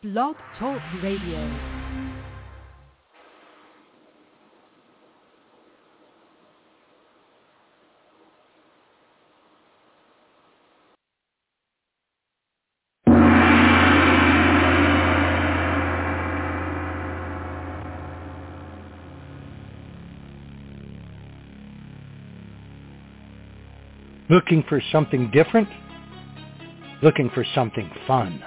Blog Talk Radio. Looking for something different? Looking for something fun?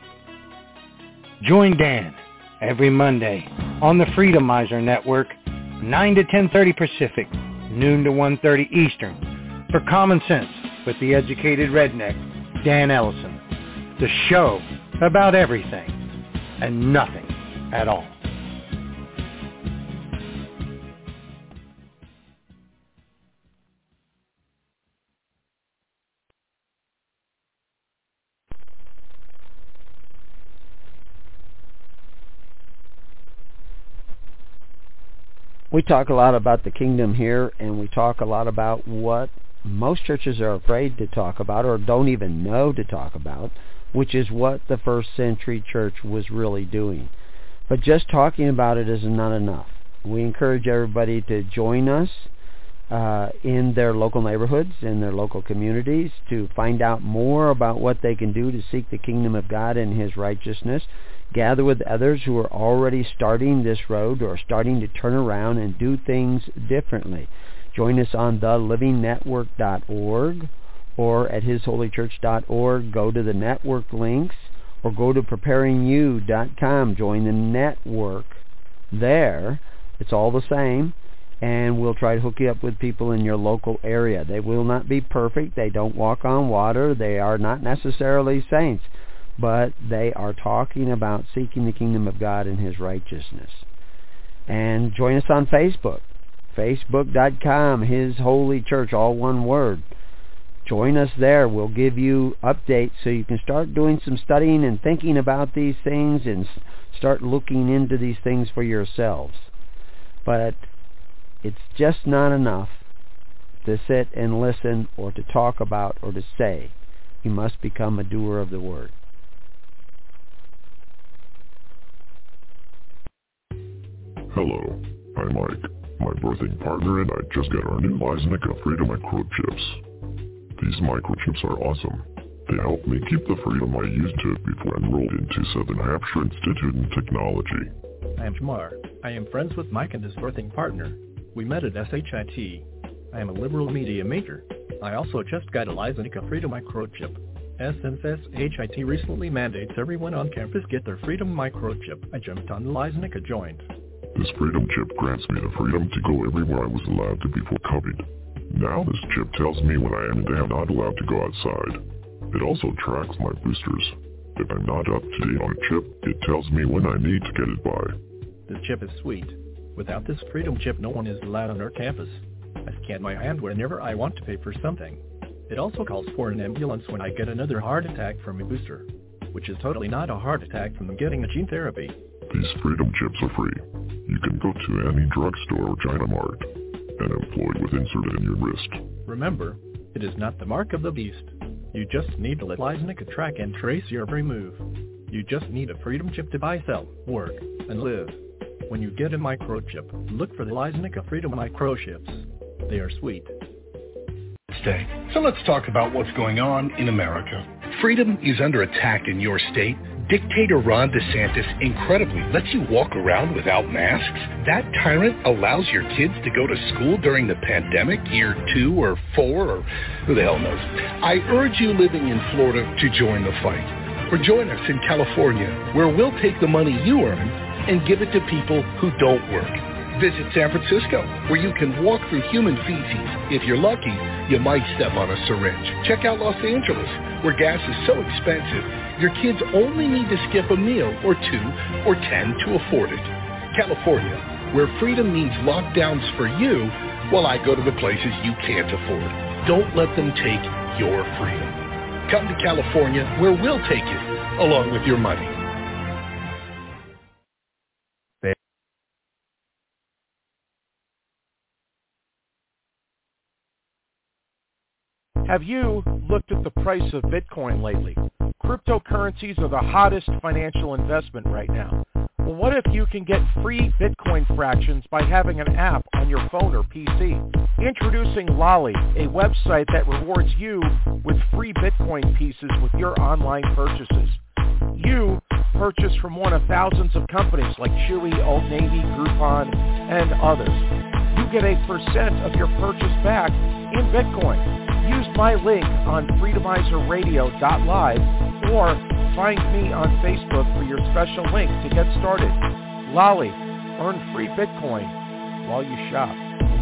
Join Dan every Monday on the Freedomizer Network, 9 to 10:30 Pacific, noon to 1:30 Eastern, for Common Sense with the Educated Redneck, Dan Ellison. The show about everything and nothing at all. We talk a lot about the kingdom here, and we talk a lot about what most churches are afraid to talk about or don't even know to talk about, which is what the first century church was really doing. But just talking about it is not enough. We encourage everybody to join us in their local neighborhoods, in their local communities, to find out more about what they can do to seek the kingdom of God and His righteousness. Gather with others who are already starting this road or starting to turn around and do things differently. Join us on thelivingnetwork.org or at hisholychurch.org. Go to the network links or go to preparingyou.com. Join the network there. It's all the same. And we'll try to hook you up with people in your local area. They will not be perfect. They don't walk on water. They are not necessarily saints. But they are talking about seeking the kingdom of God and His righteousness. And join us on Facebook. Facebook.com, His Holy Church, all one word. Join us there. We'll give you updates so you can start doing some studying and thinking about these things and start looking into these things for yourselves. But it's just not enough to sit and listen or to talk about or to say. You must become a doer of the word. Hello, I'm Mike, my birthing partner, and I just got our new Lysenica Freedom microchips. These microchips are awesome. They help me keep the freedom I used to before I enrolled into Southern Hampshire Institute in Technology. I am Jamar. I am friends with Mike and his birthing partner. We met at SHIT. I am a liberal media major. I also just got a Lysenica Freedom microchip. Since SHIT recently mandates everyone on campus get their Freedom microchip, I jumped on the Lysenica joint. This freedom chip grants me the freedom to go everywhere I was allowed to before COVID. Now this chip tells me when I am and am not allowed to go outside. It also tracks my boosters. If I'm not up to date on a chip, it tells me when I need to get it by. This chip is sweet. Without this freedom chip, no one is allowed on our campus. I scan my hand whenever I want to pay for something. It also calls for an ambulance when I get another heart attack from a booster, which is totally not a heart attack from getting a gene therapy. These freedom chips are free. You can go to any drugstore or China Mart and employ with inserted in your wrist. Remember, it is not the mark of the beast. You just need to let Lysenica track and trace your every move. You just need a freedom chip to buy, sell, work, and live. When you get a microchip, look for the Lysenica Freedom microchips. They are sweet. Day. So let's talk about what's going on in America. Freedom is under attack in your state. Dictator Ron DeSantis incredibly lets you walk around without masks. That tyrant allows your kids to go to school during the pandemic, year 2 or 4 or who the hell knows. I urge you living in Florida to join the fight. Or join us in California, where we'll take the money you earn and give it to people who don't work. Visit San Francisco, where you can walk through human feces. If you're lucky, you might step on a syringe. Check out Los Angeles, where gas is so expensive, your kids only need to skip a meal or 2 or 10 to afford it. California, where freedom means lockdowns for you, while I go to the places you can't afford. Don't let them take your freedom. Come to California, where we'll take you, along with your money. Have you looked at the price of Bitcoin lately? Cryptocurrencies are the hottest financial investment right now. Well, what if you can get free Bitcoin fractions by having an app on your phone or PC? Introducing Lolly, a website that rewards you with free Bitcoin pieces with your online purchases. You purchase from one of thousands of companies like Chewy, Old Navy, Groupon, and others. You get a percent of your purchase back in Bitcoin. Use my link on freedomizerradio.live or find me on Facebook for your special link to get started. Lolly, earn free Bitcoin while you shop.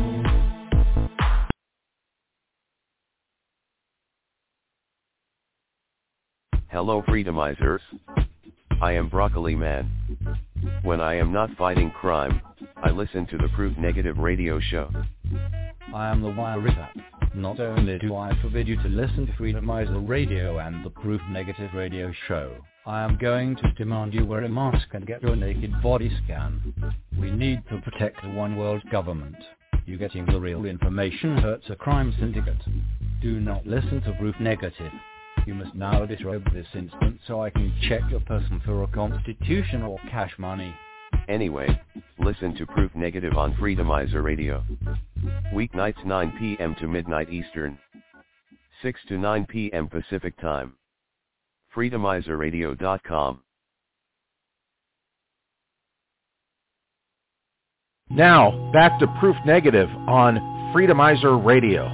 Hello Freedomizers. I am Broccoli Man. When I am not fighting crime, I listen to the Proof Negative radio show. I am the Wire Ripper. Not only do I forbid you to listen to Freedomizer Radio and the Proof Negative radio show, I am going to demand you wear a mask and get your naked body scanned. We need to protect the one world government. You getting the real information hurts a crime syndicate. Do not listen to Proof Negative. You must now disrobe this instant so I can check your person for a constitution or cash money. Anyway, listen to Proof Negative on Freedomizer Radio. Weeknights 9 p.m. to midnight Eastern. 6 to 9 p.m. Pacific Time. Freedomizerradio.com. Now, back to Proof Negative on Freedomizer Radio.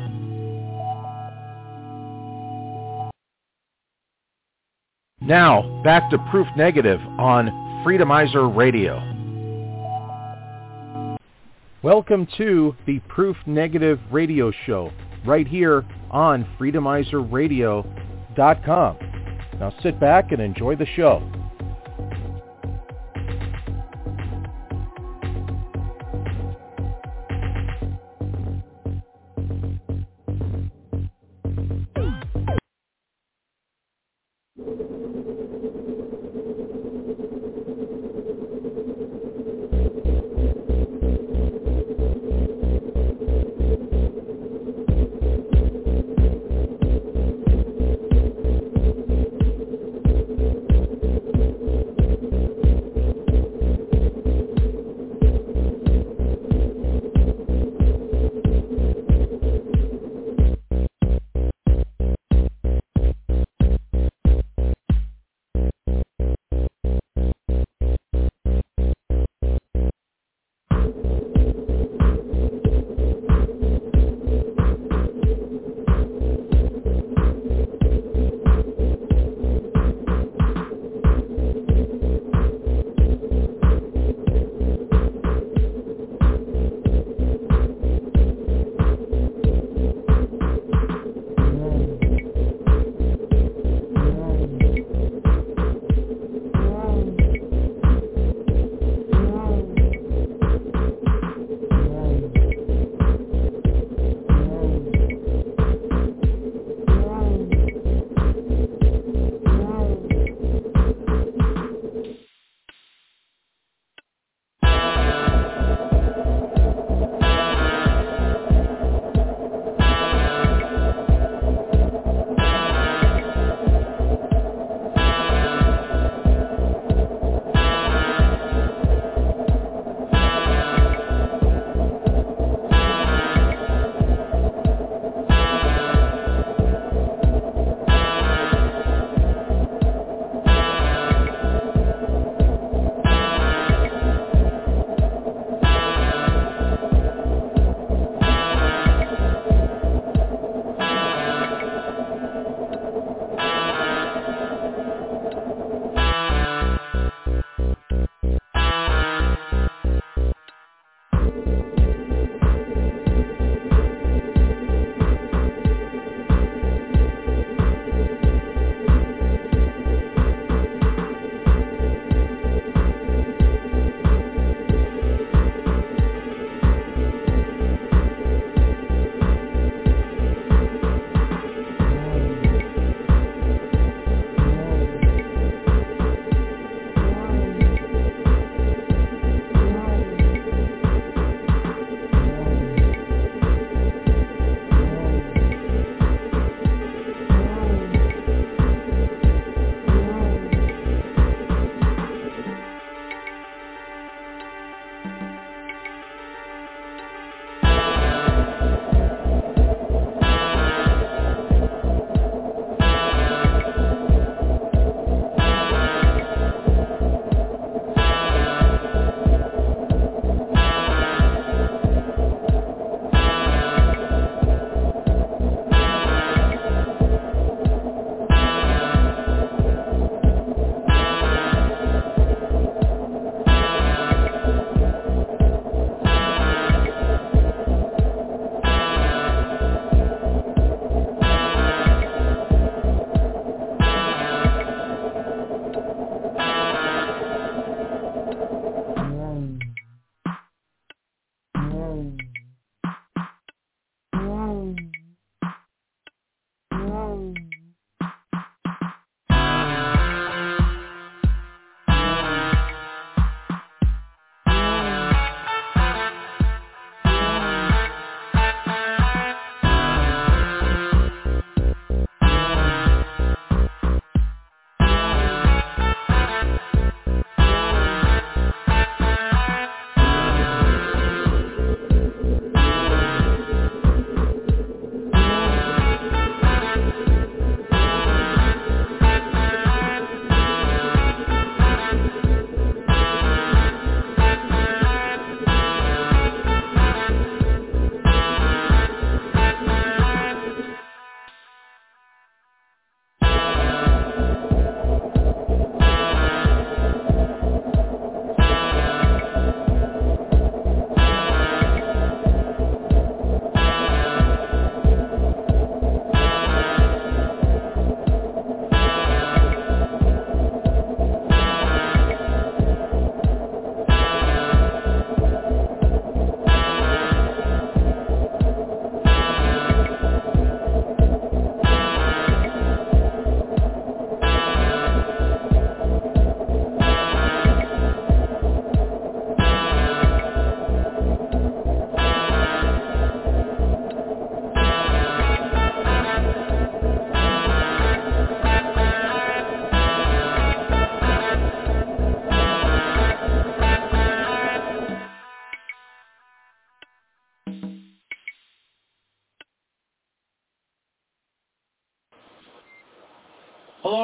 Now, back to Proof Negative on Freedomizer Radio. Welcome to the Proof Negative radio show, right here on freedomizerradio.com. Now sit back and enjoy the show.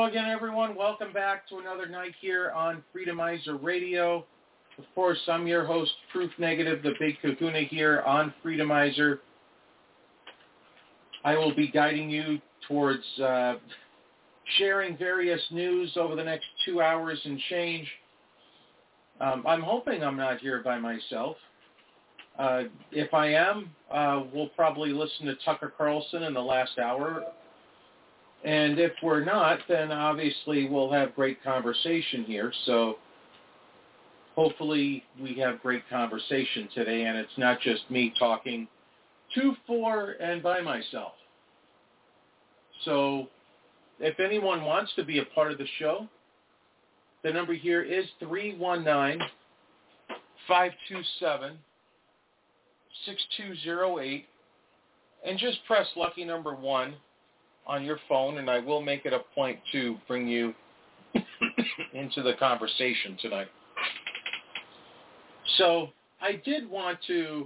again, everyone. Welcome back to another night here on Freedomizer Radio. Of course, I'm your host, Proof Negative, the Big Kahuna here on Freedomizer. I will be guiding you towards sharing various news over the next 2 hours and change. I'm hoping I'm not here by myself. If I am, we'll probably listen to Tucker Carlson in the last hour. And if we're not, then obviously we'll have great conversation here. So hopefully we have great conversation today, and it's not just me talking to, for, and by myself. So if anyone wants to be a part of the show, the number here is 319-527-6208, and just press lucky number 1 on your phone, and I will make it a point to bring you into the conversation tonight. So I did want to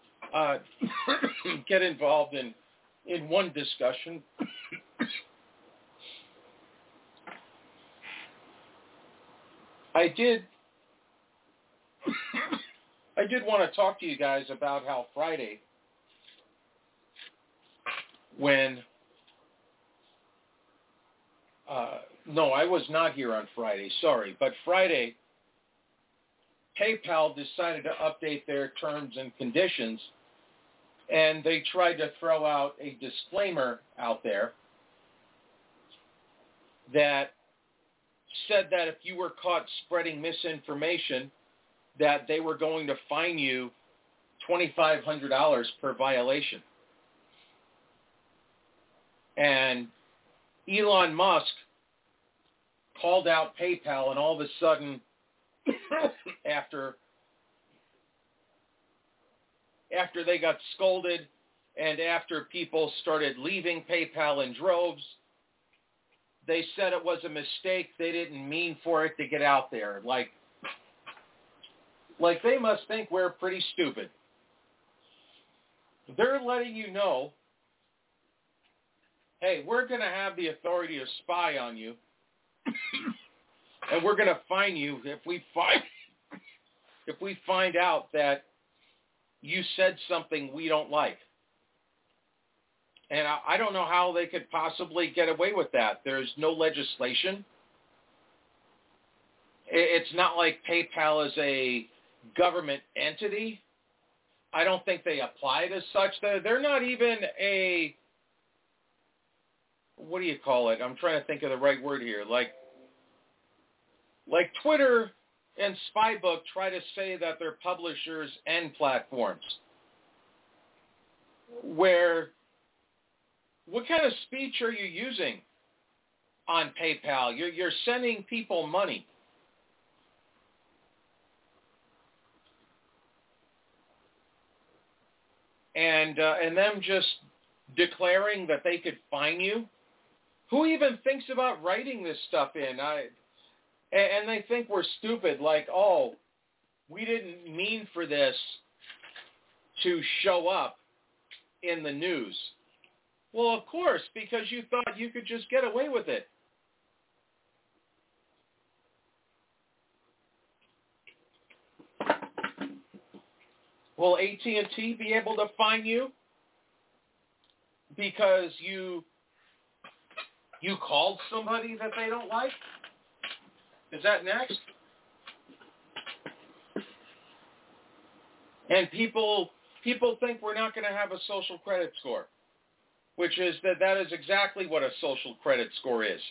get involved in one discussion. I did want to talk to you guys about how Friday, when no, I was not here on Friday, sorry, but Friday, PayPal decided to update their terms and conditions, and they tried to throw out a disclaimer out there that said that if you were caught spreading misinformation, that they were going to fine you $2,500 per violation. And Elon Musk called out PayPal, and all of a sudden, after they got scolded and after people started leaving PayPal in droves, they said it was a mistake. They didn't mean for it to get out there. Like they must think we're pretty stupid. They're letting you know, hey, we're going to have the authority to spy on you, and we're going to fine you if we find out that you said something we don't like. And I don't know how they could possibly get away with that. There's no legislation. It's not like PayPal is a government entity. I don't think they apply it as such. They're not even a, what do you call it? I'm trying to think of the right word here. Like Twitter and Spybook try to say that they're publishers and platforms. What kind of speech are you using on PayPal? You're sending people money. And them just declaring that they could fine you. Who even thinks about writing this stuff in? And they think we're stupid, like, oh, we didn't mean for this to show up in the news. Well, of course, because you thought you could just get away with it. Will AT&T be able to fine you because you called somebody that they don't like? Is that next? And people think we're not going to have a social credit score, which is that is exactly what a social credit score is.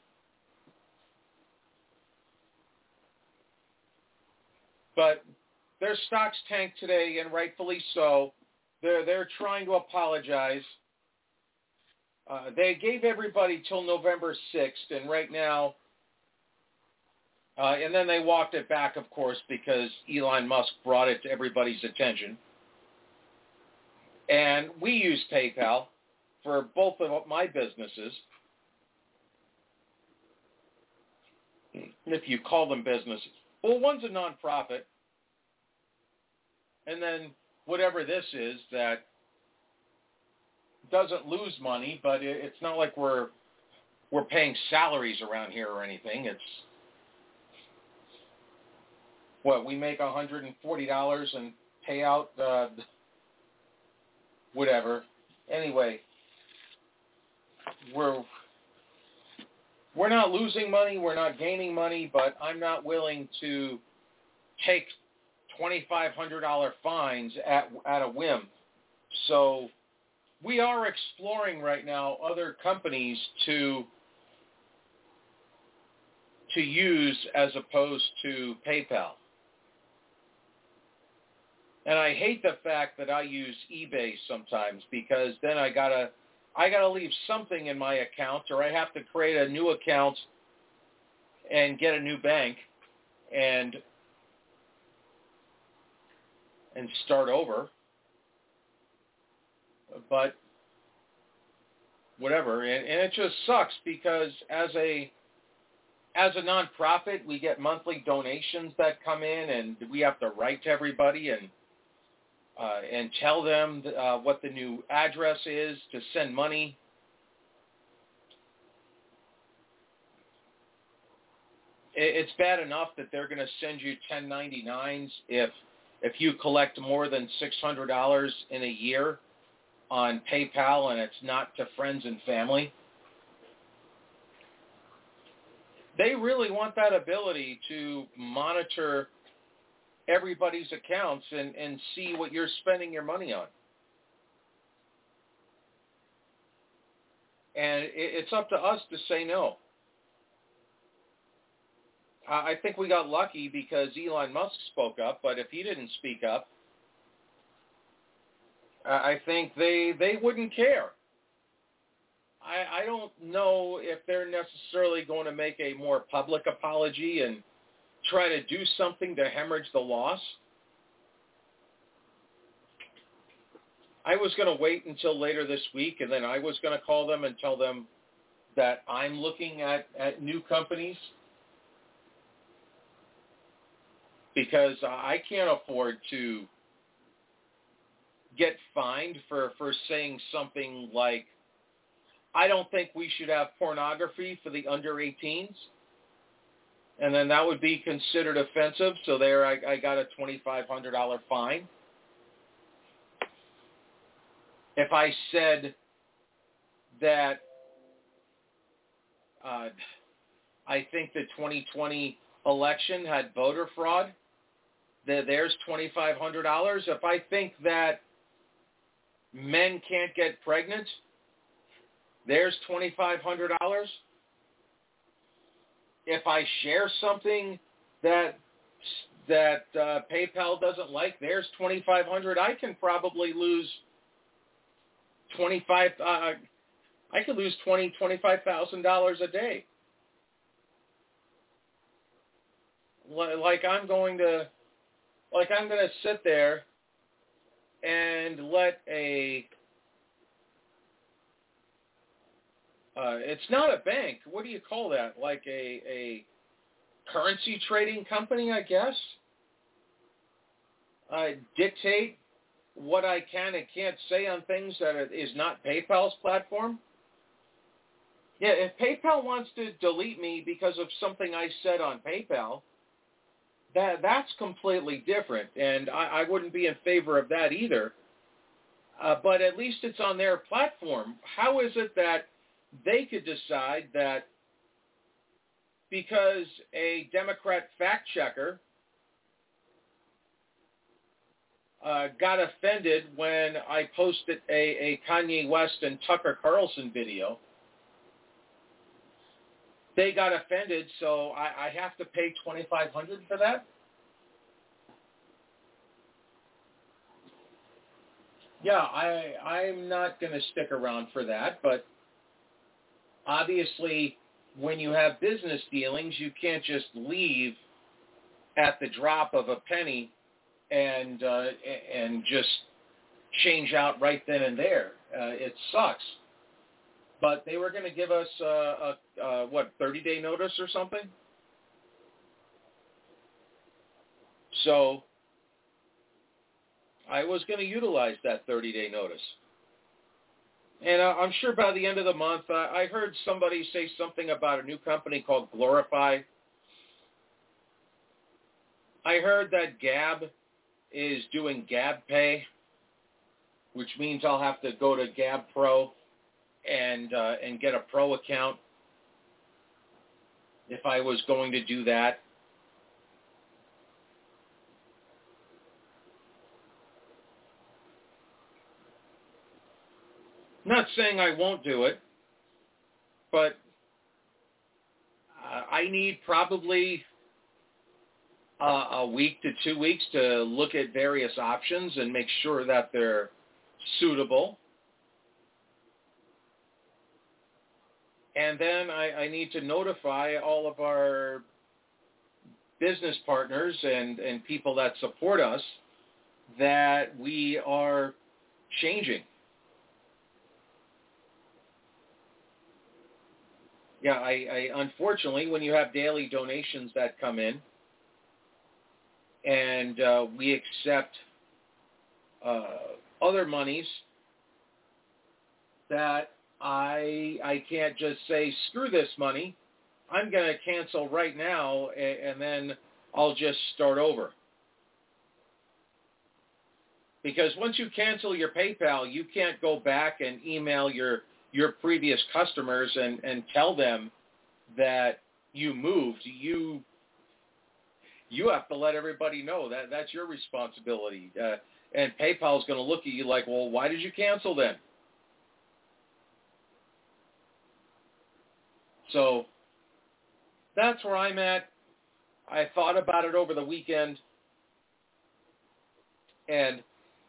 But their stocks tanked today, and rightfully so. They're trying to apologize. They gave everybody till November 6th, and right now, and then they walked it back, of course, because Elon Musk brought it to everybody's attention. And we use PayPal for both of my businesses, if you call them businesses. Well, one's a nonprofit, and then whatever this is that doesn't lose money, but it's not like we're we're paying salaries around here or anything. It's what we make $140 and pay out whatever. Anyway, we're not losing money, we're not gaining money, but I'm not willing to take $2,500 fines at a whim. So we are exploring right now other companies to use as opposed to PayPal. And I hate the fact that I use eBay sometimes, because then I gotta leave something in my account, or I have to create a new account and get a new bank and start over. But whatever, and it just sucks, because as a nonprofit, we get monthly donations that come in, and we have to write to everybody and tell them what the new address is to send money. It's bad enough that they're going to send you 1099s if you collect more than $600 in a year on PayPal and it's not to friends and family. They really want that ability to monitor everybody's accounts and see what you're spending your money on. And it's up to us to say no. I think we got lucky because Elon Musk spoke up, but if he didn't speak up, I think they wouldn't care. I don't know if they're necessarily going to make a more public apology and try to do something to hemorrhage the loss. I was going to wait until later this week, and then I was going to call them and tell them that I'm looking at new companies, because I can't afford to get fined for saying something like, I don't think we should have pornography for the under 18s. And then that would be considered offensive. So there I got a $2,500 fine. If I said that I think the 2020 election had voter fraud, there's $2,500. If I think that men can't get pregnant, there's $2,500. If I share something that PayPal doesn't like, there's $2,500. I can probably lose $25,000 a day. Like I'm going to sit there and let it's not a bank. What do you call that? Like a currency trading company, I guess. Dictate what I can and can't say on things that is not PayPal's platform. Yeah, if PayPal wants to delete me because of something I said on PayPal, that's completely different, and I wouldn't be in favor of that either. But at least it's on their platform. How is it that they could decide that because a Democrat fact checker got offended when I posted a Kanye West and Tucker Carlson video, they got offended, so I have to pay $2,500 for that? Yeah, I'm not going to stick around for that, but obviously when you have business dealings, you can't just leave at the drop of a penny and just change out right then and there. It sucks. But they were going to give us, 30-day notice or something? So I was going to utilize that 30-day notice. And I'm sure by the end of the month, I heard somebody say something about a new company called Glorify. I heard that Gab is doing Gab Pay, which means I'll have to go to Gab Pro and get a pro account if I was going to do that. Not saying I won't do it, but I need probably a week to 2 weeks to look at various options and make sure that they're suitable. And then I need to notify all of our business partners and people that support us that we are changing. Yeah, I unfortunately, when you have daily donations that come in, and we accept other monies, that I can't just say, screw this money, I'm going to cancel right now, and then I'll just start over. Because once you cancel your PayPal, you can't go back and email your previous customers and tell them that you moved. You have to let everybody know that's your responsibility. And PayPal's going to look at you like, well, why did you cancel then? So that's where I'm at. I thought about it over the weekend, and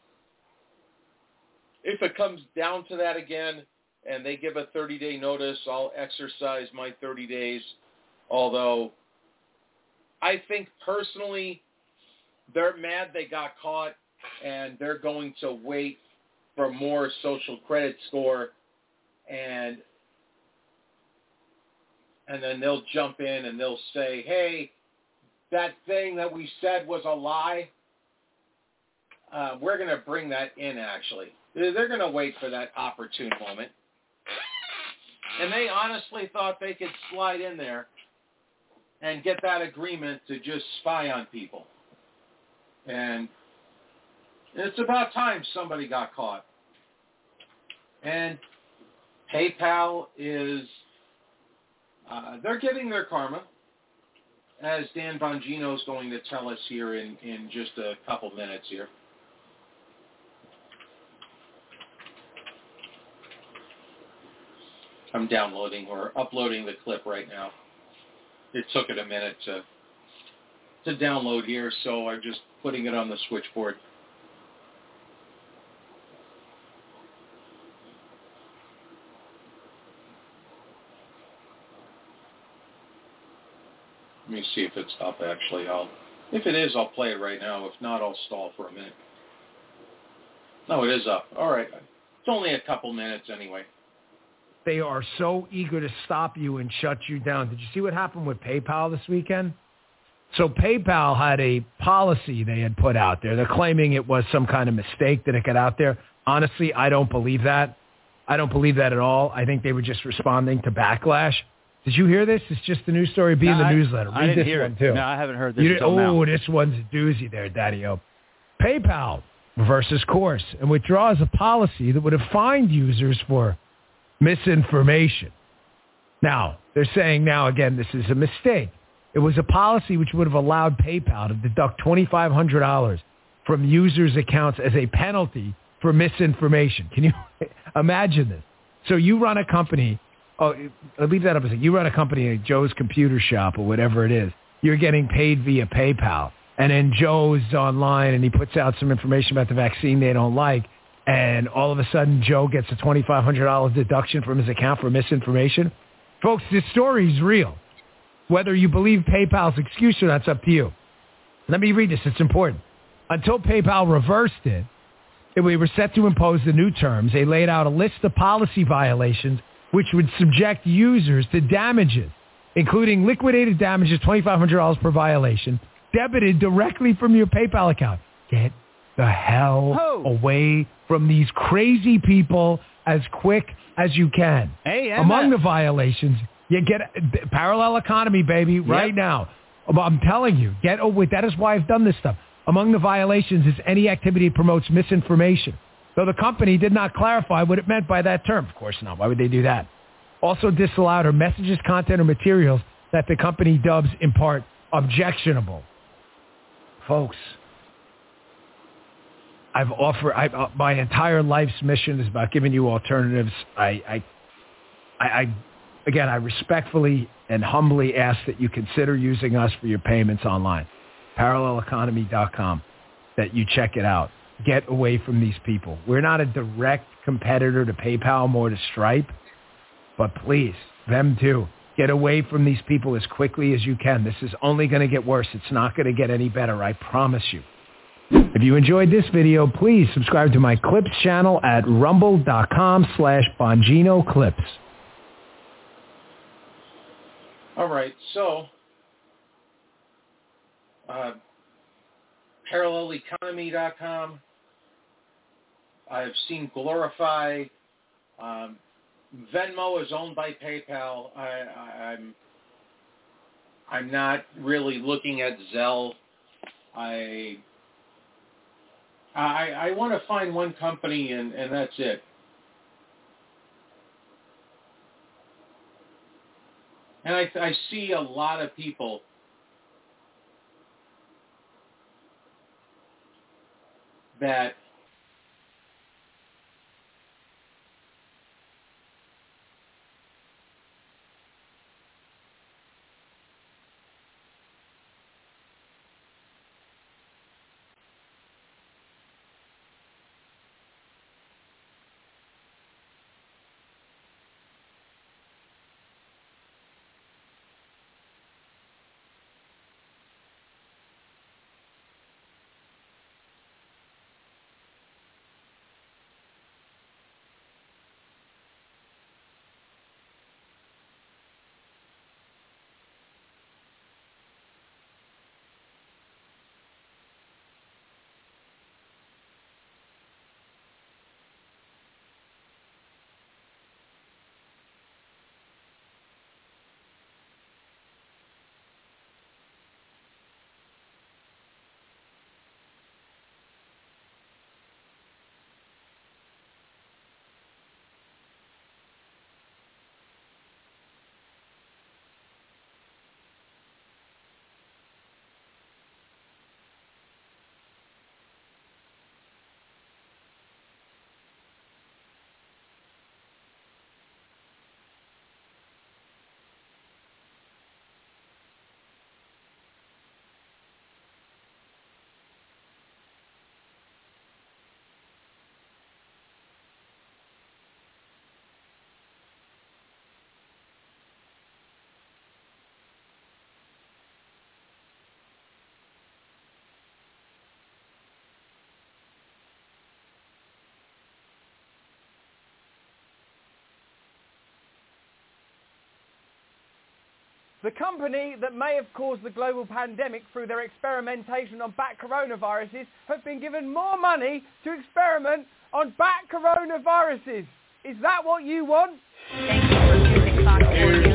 if it comes down to that again, and they give a 30-day notice, I'll exercise my 30 days, although I think personally they're mad they got caught, and they're going to wait for more social credit score, and then they'll jump in and they'll say, hey, that thing that we said was a lie, we're going to bring that in, actually. They're going to wait for that opportune moment. And they honestly thought they could slide in there and get that agreement to just spy on people. And it's about time somebody got caught. And PayPal is, they're getting their karma, as Dan Bongino is going to tell us here in just a couple minutes here. I'm downloading or uploading the clip right now. It took it a minute to download here, so I'm just putting it on the switchboard. Let me see if it's up, actually. If it is, I'll play it right now. If not, I'll stall for a minute. No, it is up. All right. It's only a couple minutes anyway. They are so eager to stop you and shut you down. Did you see what happened with PayPal this weekend? So PayPal had a policy they had put out there. They're claiming it was some kind of mistake that it got out there. Honestly, I don't believe that. I don't believe that at all. I think they were just responding to backlash. Did you hear this? It's just the news story being the newsletter. Read this one, too. No, I haven't heard this until now. Oh, this one's a doozy there, Daddy-O. PayPal reverses course and withdraws a policy that would have fined users for misinformation. Now, they're saying now, again, this is a mistake. It was a policy which would have allowed PayPal to deduct $2,500 from users' accounts as a penalty for misinformation. Can you imagine this? So you run a company, I'll leave that up a second. You run a company at Joe's Computer Shop or whatever it is. You're getting paid via PayPal. And then Joe's online and he puts out some information about the vaccine they don't like. And all of a sudden, Joe gets a $2,500 deduction from his account for misinformation. Folks, this story is real. Whether you believe PayPal's excuse or not, it's up to you. Let me read this. It's important. Until PayPal reversed it, we were set to impose the new terms. They laid out a list of policy violations which would subject users to damages, including liquidated damages, $2,500 per violation, debited directly from your PayPal account. Get the hell away from these crazy people as quick as you can. Among the violations, you get parallel economy, baby, right now. I'm telling you, get over it. That is why I've done this stuff. Among the violations is any activity that promotes misinformation. Though the company did not clarify what it meant by that term. Of course not. Why would they do that? Also disallowed are messages, content, or materials that the company dubs in part objectionable. Folks, my entire life's mission is about giving you alternatives. I respectfully and humbly ask that you consider using us for your payments online. ParallelEconomy.com, that you check it out. Get away from these people. We're not a direct competitor to PayPal, more to Stripe, but please, them too. Get away from these people as quickly as you can. This is only going to get worse. It's not going to get any better, I promise you. If you enjoyed this video, please subscribe to my Clips channel at rumble.com/BonginoClips. All right, so ParallelEconomy.com. I've seen Glorify. Venmo is owned by PayPal. I'm not really looking at Zelle. I want to find one company and that's it. And I see a lot of people that the company that may have caused the global pandemic through their experimentation on bat coronaviruses have been given more money to experiment on bat coronaviruses. Is that what you want? Thank you for choosing Fox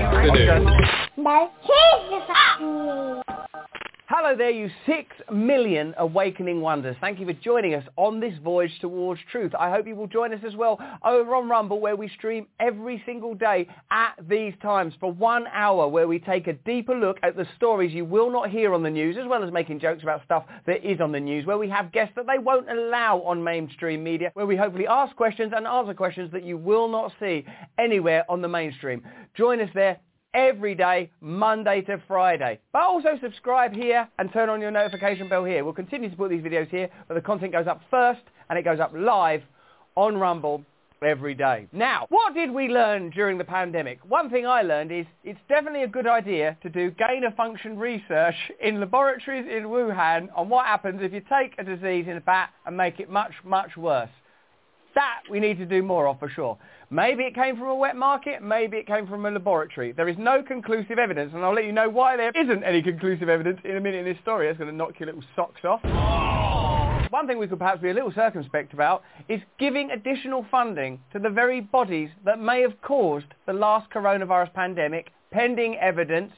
News. Hello there, you 6 million awakening wonders. Thank you for joining us on this voyage towards truth. I hope you will join us as well over on Rumble, where we stream every single day at these times for 1 hour, where we take a deeper look at the stories you will not hear on the news, as well as making jokes about stuff that is on the news, where we have guests that they won't allow on mainstream media, where we hopefully ask questions and answer questions that you will not see anywhere on the mainstream. Join us there every day, Monday to Friday. But also subscribe here and turn on your notification bell here. We'll continue to put these videos here, but the content goes up first and it goes up live on Rumble every day. Now, what did we learn during the pandemic? One thing I learned is it's definitely a good idea to do gain-of-function research in laboratories in Wuhan on what happens if you take a disease in a bat and make it much, much worse. That we need to do more of for sure. Maybe it came from a wet market, maybe it came from a laboratory. There is no conclusive evidence, and I'll let you know why there isn't any conclusive evidence in a minute in this story. That's going to knock your little socks off. One thing we could perhaps be a little circumspect about is giving additional funding to the very bodies that may have caused the last coronavirus pandemic, pending evidence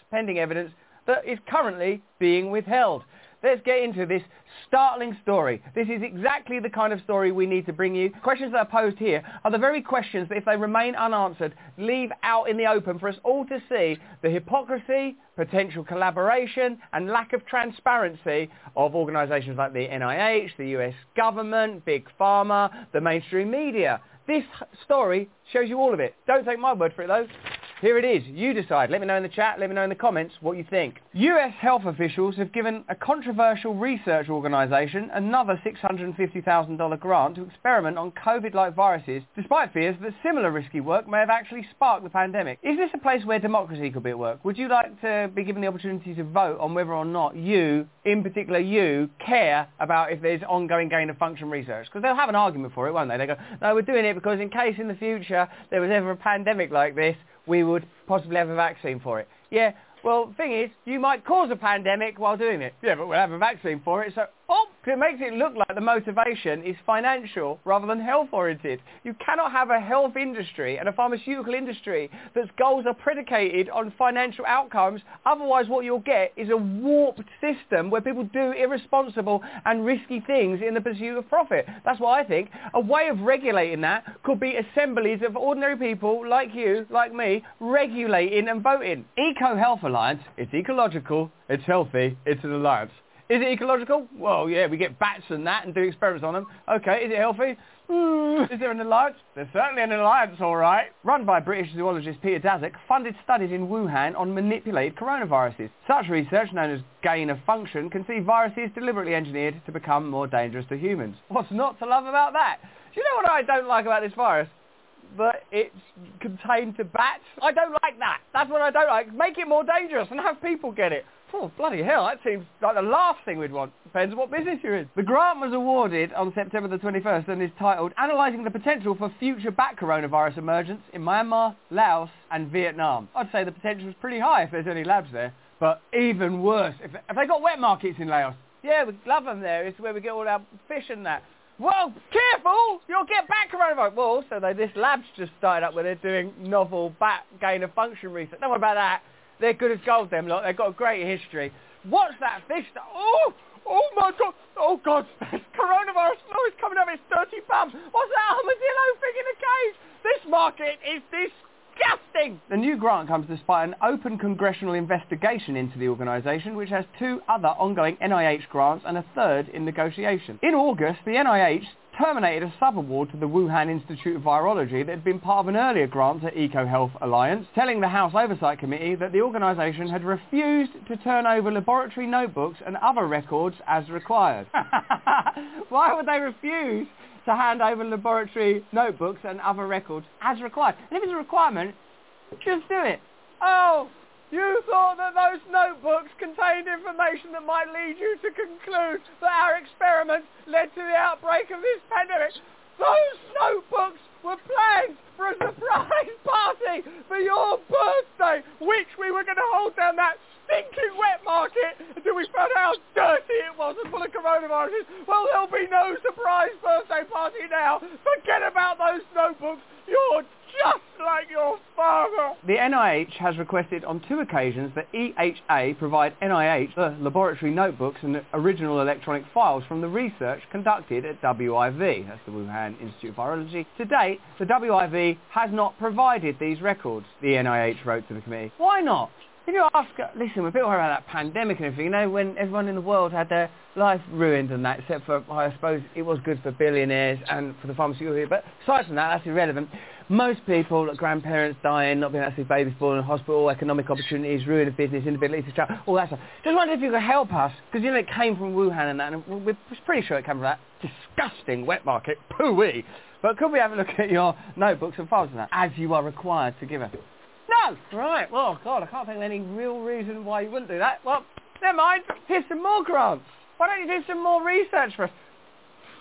that is currently being withheld. Let's get into this startling story. This is exactly the kind of story we need to bring you. Questions that are posed here are the very questions that, if they remain unanswered, leave out in the open for us all to see the hypocrisy, potential collaboration and lack of transparency of organisations like the NIH, the US government, Big Pharma, the mainstream media. This story shows you all of it. Don't take my word for it though. Here it is. You decide. Let me know in the chat, let me know in the comments what you think. US health officials have given a controversial research organisation another $650,000 grant to experiment on COVID-like viruses, despite fears that similar risky work may have actually sparked the pandemic. Is this a place where democracy could be at work? Would you like to be given the opportunity to vote on whether or not you, in particular you, care about if there's ongoing gain-of-function research? Because they'll have an argument for it, won't they? They go, no, we're doing it because in case in the future there was ever a pandemic like this, we would possibly have a vaccine for it. Yeah, well, the thing is, you might cause a pandemic while doing it. Yeah, but we'll have a vaccine for it, so it makes it look like the motivation is financial rather than health-oriented. You cannot have a health industry and a pharmaceutical industry that's goals are predicated on financial outcomes. Otherwise, what you'll get is a warped system where people do irresponsible and risky things in the pursuit of profit. That's what I think. A way of regulating that could be assemblies of ordinary people like you, like me, regulating and voting. EcoHealth Alliance, it's ecological, it's healthy, it's an alliance. Is it ecological? Well, yeah, we get bats and that and do experiments on them. Okay, is it healthy? Is there an alliance? There's certainly an alliance, all right. Run by British zoologist Peter Daszak, funded studies in Wuhan on manipulated coronaviruses. Such research, known as gain of function, can see viruses deliberately engineered to become more dangerous to humans. What's not to love about that? Do you know what I don't like about this virus? That it's contained to bats. I don't like that. That's what I don't like. Make it more dangerous and have people get it. Oh, bloody hell, that seems like the last thing we'd want. Depends what business you're in. The grant was awarded on September the 21st and is titled Analysing the Potential for Future Bat Coronavirus Emergence in Myanmar, Laos and Vietnam. I'd say the potential is pretty high if there's any labs there. But even worse, if they got wet markets in Laos. Yeah, we love them there. It's where we get all our fish and that. Well, careful! You'll get bat coronavirus. Well, also, this lab's just started up where they're doing novel bat gain-of-function research. Don't worry about that. They're good as gold, them lot. They've got a great history. What's that fish? Oh my God. Oh, God. Coronavirus. Oh, it's coming up. It's 30 pounds. What's that armadillo thing in a cage? This market is disgusting. The new grant comes despite an open congressional investigation into the organisation, which has 2 other ongoing NIH grants and a third in negotiation. In August, the NIH terminated a sub-award to the Wuhan Institute of Virology that had been part of an earlier grant to EcoHealth Alliance, telling the House Oversight Committee that the organisation had refused to turn over laboratory notebooks and other records as required. Why would they refuse to hand over laboratory notebooks and other records as required? And if it's a requirement, just do it. Oh, you thought that those notebooks contained information that might lead you to conclude that our experiments led to the outbreak of this pandemic. Those notebooks were planned for a surprise party for your birthday, which we were going to hold down that stinking wet market until we found out how dirty it was and full of coronaviruses. Well, there'll be no surprise birthday party now. Forget about those notebooks. You're just like your father. The NIH has requested on 2 occasions that EHA provide NIH the laboratory notebooks and the original electronic files from the research conducted at WIV, that's the Wuhan Institute of Virology. To date, the WIV has not provided these records, the NIH wrote to the committee. Why not? If you ask, listen, when people heard about that pandemic and everything, you know, when everyone in the world had their life ruined and that, except for, I suppose, it was good for billionaires and for the pharmaceutical, but aside from that, that's irrelevant. Most people, like grandparents dying, not being able to see babies born in hospital, economic opportunities, ruin of business, inability to travel, all that stuff. Just wonder if you could help us, because, you know, it came from Wuhan and that, and we're pretty sure it came from that disgusting wet market, poo-wee. But could we have a look at your notebooks and files and that, as you are required to give us? No! Right, well, God, I can't think of any real reason why you wouldn't do that. Well, never mind. Here's some more grants. Why don't you do some more research for us?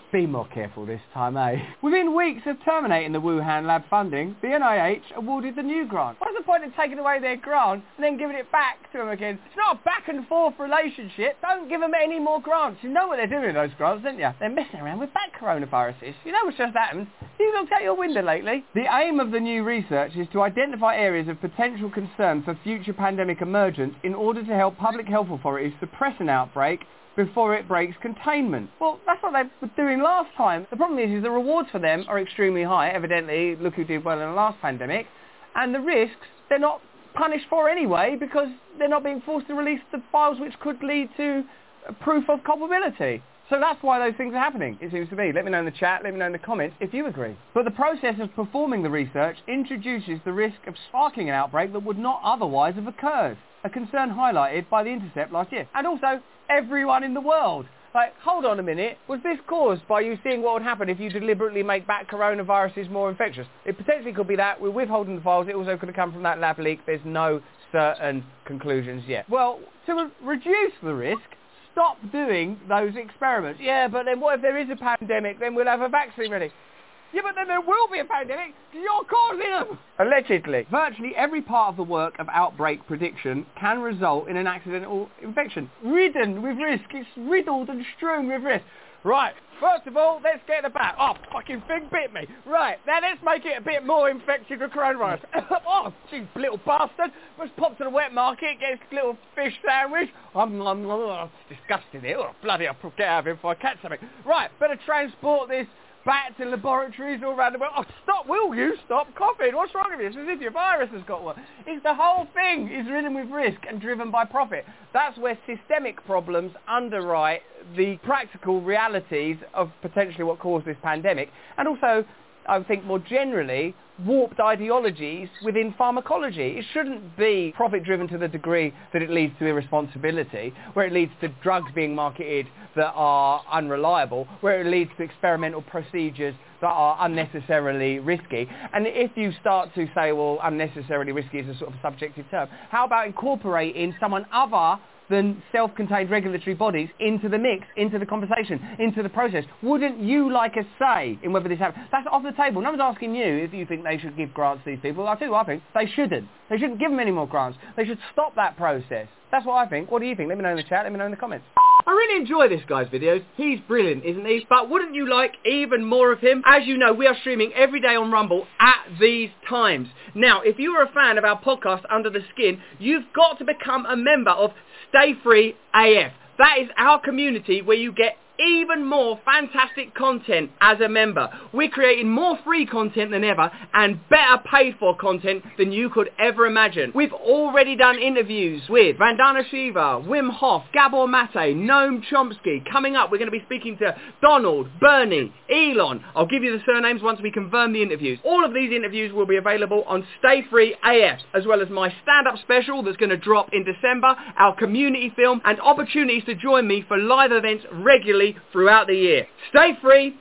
Be more careful this time, eh? Within weeks of terminating the Wuhan lab funding, the NIH awarded the new grant. What's the point in taking away their grant and then giving it back to them again? It's not a back and forth relationship. Don't give them any more grants. You know what they're doing with those grants, don't you? They're messing around with bat coronaviruses. You know what's just happened? You looked out your window lately. The aim of the new research is to identify areas of potential concern for future pandemic emergence in order to help public health authorities suppress an outbreak before it breaks containment. Well, that's what they were doing last time. The problem is the rewards for them are extremely high. Evidently, look who did well in the last pandemic. And the risks, they're not punished for anyway because they're not being forced to release the files which could lead to proof of culpability. So that's why those things are happening, it seems to be. Let me know in the chat, let me know in the comments if you agree. But the process of performing the research introduces the risk of sparking an outbreak that would not otherwise have occurred. A concern highlighted by The Intercept last year. And also, everyone in the world. Like, hold on a minute. Was this caused by you seeing what would happen if you deliberately make bat coronaviruses more infectious? It potentially could be that. We're withholding the files. It also could have come from that lab leak. There's no certain conclusions yet. Well, to reduce the risk, stop doing those experiments. Yeah, but then what if there is a pandemic? Then we'll have a vaccine ready. Yeah, but then there will be a pandemic. You're causing them! Allegedly. Virtually every part of the work of outbreak prediction can result in an accidental infection. Ridden with risk. It's riddled and strewn with risk. Right, first of all, let's get the bat. Oh, fucking thing bit me. Right, now let's make it a bit more infected with coronavirus. Oh, you little bastard. Let's pop to the wet market, get a little fish sandwich. It's disgusting here. Oh, bloody hell, get out of here before I catch something. Right, better transport this bat to laboratories all around the world. Oh, stop, will you? Stop coughing. What's wrong with you? It's as if your virus has got one. It's the whole thing is ridden with risk and driven by profit. That's where systemic problems underwrite the practical realities of potentially what caused this pandemic. And also, I think more generally, warped ideologies within pharmacology. It shouldn't be profit-driven to the degree that it leads to irresponsibility, where it leads to drugs being marketed that are unreliable, where it leads to experimental procedures that are unnecessarily risky. And if you start to say, well, unnecessarily risky is a sort of subjective term, how about incorporating someone other than self-contained regulatory bodies into the mix, into the conversation, into the process? Wouldn't you like a say in whether this happens? That's off the table. No one's asking you if you think they should give grants to these people. I'll tell you what I think. They shouldn't. They shouldn't give them any more grants. They should stop that process. That's what I think. What do you think? Let me know in the chat. Let me know in the comments. I really enjoy this guy's videos. He's brilliant, isn't he? But wouldn't you like even more of him? As you know, we are streaming every day on Rumble at these times. Now, if you are a fan of our podcast, Under the Skin, you've got to become a member of Stay Free AF. That is our community where you get even more fantastic content as a member. We're creating more free content than ever and better paid for content than you could ever imagine. We've already done interviews with Vandana Shiva, Wim Hof, Gabor Mate, Noam Chomsky. Coming up, we're going to be speaking to Donald, Bernie, Elon. I'll give you the surnames once we confirm the interviews. All of these interviews will be available on Stay Free AF, as well as my stand-up special that's going to drop in December, our community film, and opportunities to join me for live events regularly throughout the year. Stay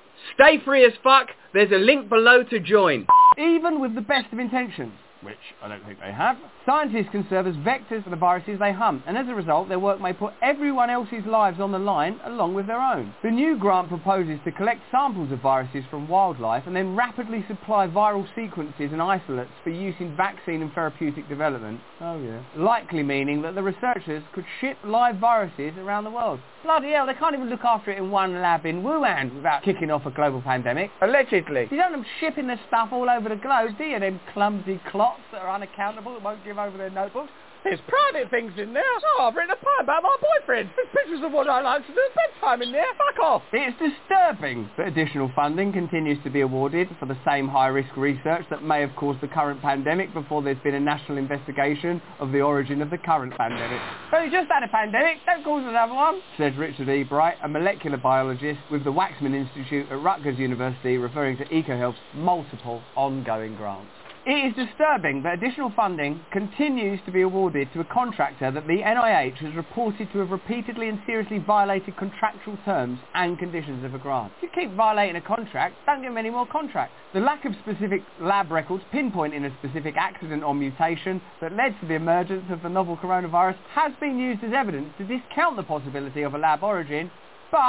free as fuck. There's a link below to join. Even with the best of intentions, which I don't think they have, scientists can serve as vectors for the viruses they hunt, and as a result their work may put everyone else's lives on the line along with their own. The new grant proposes to collect samples of viruses from wildlife and then rapidly supply viral sequences and isolates for use in vaccine and therapeutic development. Oh yeah. Likely meaning that the researchers could ship live viruses around the world. Bloody hell, they can't even look after it in one lab in Wuhan without kicking off a global pandemic. Allegedly. You don't want them shipping their stuff all over the globe, do you? Them clumsy clots that are unaccountable that won't give over their notebooks. There's private things in there. Oh, I've written a poem about my boyfriend. There's pictures of what I like to do at bedtime in there. Fuck off. It's disturbing that additional funding continues to be awarded for the same high-risk research that may have caused the current pandemic before there's been a national investigation of the origin of the current pandemic. So you just had a pandemic, don't cause another one, says Richard E. Bright, a molecular biologist with the Waxman Institute at Rutgers University, referring to EcoHealth's multiple ongoing grants. It is disturbing that additional funding continues to be awarded to a contractor that the NIH has reported to have repeatedly and seriously violated contractual terms and conditions of a grant. If you keep violating a contract, don't give them any more contracts. The lack of specific lab records pinpointing a specific accident or mutation that led to the emergence of the novel coronavirus has been used as evidence to discount the possibility of a lab origin, but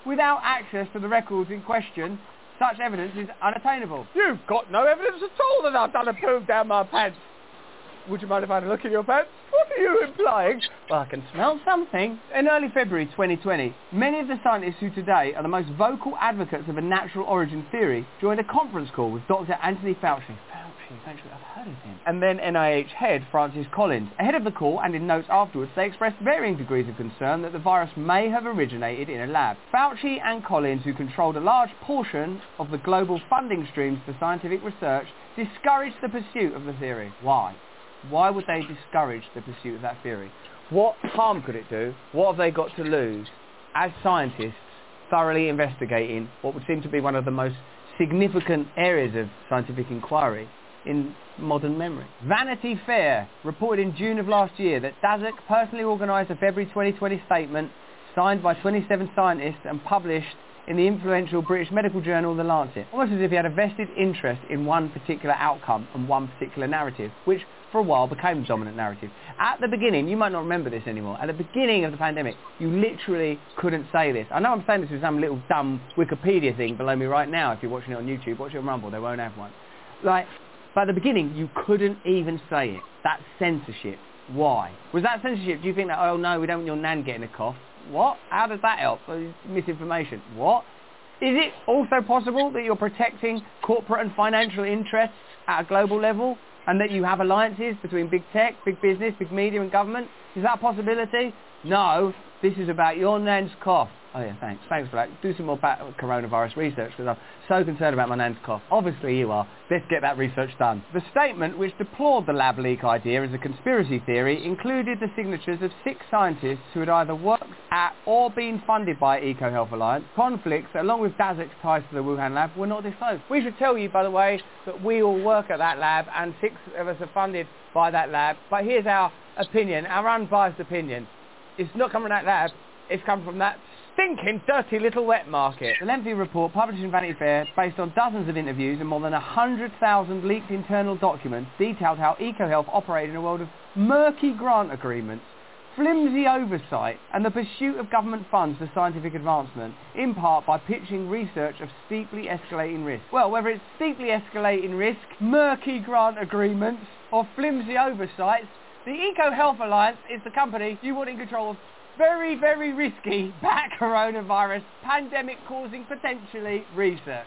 Without access to the records in question, such evidence is unattainable. You've got no evidence at all that I've done a poo down my pants. Would you mind if I had a look in your pants? What are you implying? Well, I can smell something. In early February 2020, many of the scientists who today are the most vocal advocates of a natural origin theory joined a conference call with Dr. Anthony Fauci. I've heard of him. And then NIH head Francis Collins. Ahead of the call and in notes afterwards, they expressed varying degrees of concern that the virus may have originated in a lab. Fauci and Collins, who controlled a large portion of the global funding streams for scientific research, discouraged the pursuit of the theory. Why? Why would they discourage the pursuit of that theory? What harm could it do? What have they got to lose as scientists thoroughly investigating what would seem to be one of the most significant areas of scientific inquiry in modern memory? Vanity Fair reported in June of last year that Daszak personally organised a February 2020 statement signed by 27 scientists and published in the influential British medical journal The Lancet, almost as if he had a vested interest in one particular outcome and one particular narrative, which for a while became the dominant narrative. At the beginning, you might not remember this anymore, at the beginning of the pandemic, you literally couldn't say this. I know I'm saying this with some little dumb Wikipedia thing below me right now. If you're watching it on YouTube, watch it on Rumble, they won't have one. But at the beginning, you couldn't even say it. That's censorship. Why? Was that censorship? Do you think that, oh no, we don't want your nan getting a cough? What? How does that help? Misinformation. What? Is it also possible that you're protecting corporate and financial interests at a global level and that you have alliances between big tech, big business, big media and government? Is that a possibility? No. This is about your nan's cough. Oh yeah, thanks. Thanks for that. Do some more coronavirus research because I'm so concerned about my nan's cough. Obviously you are. Let's get that research done. The statement, which deplored the lab leak idea as a conspiracy theory, included the signatures of 6 scientists who had either worked at or been funded by EcoHealth Alliance. Conflicts, along with Daszak's ties to the Wuhan lab, were not disclosed. We should tell you, by the way, that we all work at that lab and 6 of us are funded by that lab. But here's our opinion, our unbiased opinion. It's not coming from that lab, it's come from that stinking, dirty little wet market. The lengthy report published in Vanity Fair, based on dozens of interviews and more than 100,000 leaked internal documents, detailed how EcoHealth operated in a world of murky grant agreements, flimsy oversight, and the pursuit of government funds for scientific advancement, in part by pitching research of steeply escalating risk. Well, whether it's steeply escalating risk, murky grant agreements, or flimsy oversights, the EcoHealth Alliance is the company you want in control of very, very risky coronavirus pandemic-causing potentially research.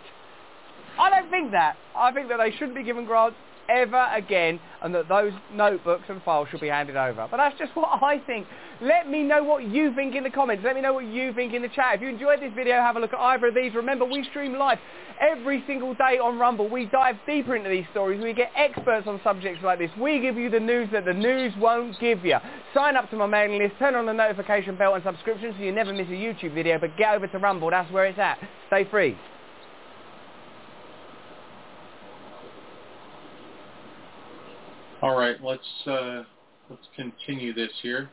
I don't think that. I think that they shouldn't be given grants ever again and that those notebooks and files should be handed over. But that's just what I think. Let me know what you think in the comments. Let me know what you think in the chat. If you enjoyed this video, have a look at either of these. Remember, we stream live every single day on Rumble. We dive deeper into these stories. We get experts on subjects like this. We give you the news that the news won't give you. Sign up to my mailing list, turn on the notification bell and subscription so you never miss a YouTube video, but get over to Rumble. That's where it's at. Stay free. All right, let's continue this here.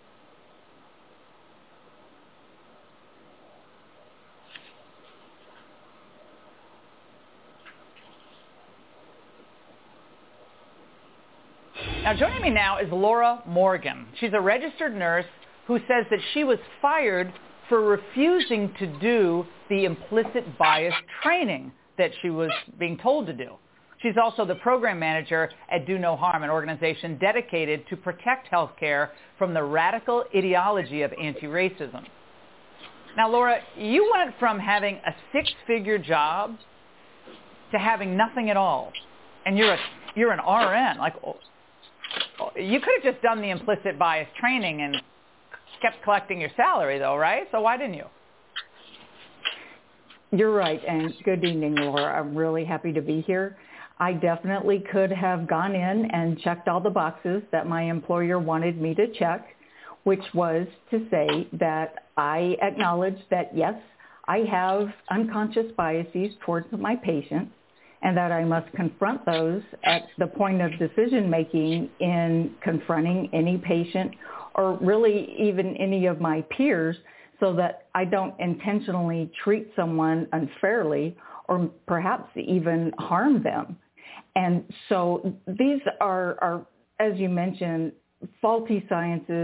Now, joining me now is Laura Morgan. She's a registered nurse who says that she was fired for refusing to do the implicit bias training that she was being told to do. She's also the program manager at Do No Harm, an organization dedicated to protect healthcare from the radical ideology of anti-racism. Now, Laura, you went from having a 6-figure job to having nothing at all, and you're an RN. Like, you could have just done the implicit bias training and kept collecting your salary, though, right? So why didn't you? You're right, and good evening, Laura. I'm really happy to be here. I definitely could have gone in and checked all the boxes that my employer wanted me to check, which was to say that I acknowledge that, yes, I have unconscious biases towards my patients and that I must confront those at the point of decision-making in confronting any patient or really even any of my peers so that I don't intentionally treat someone unfairly or perhaps even harm them. And so these are, as you mentioned, faulty sciences,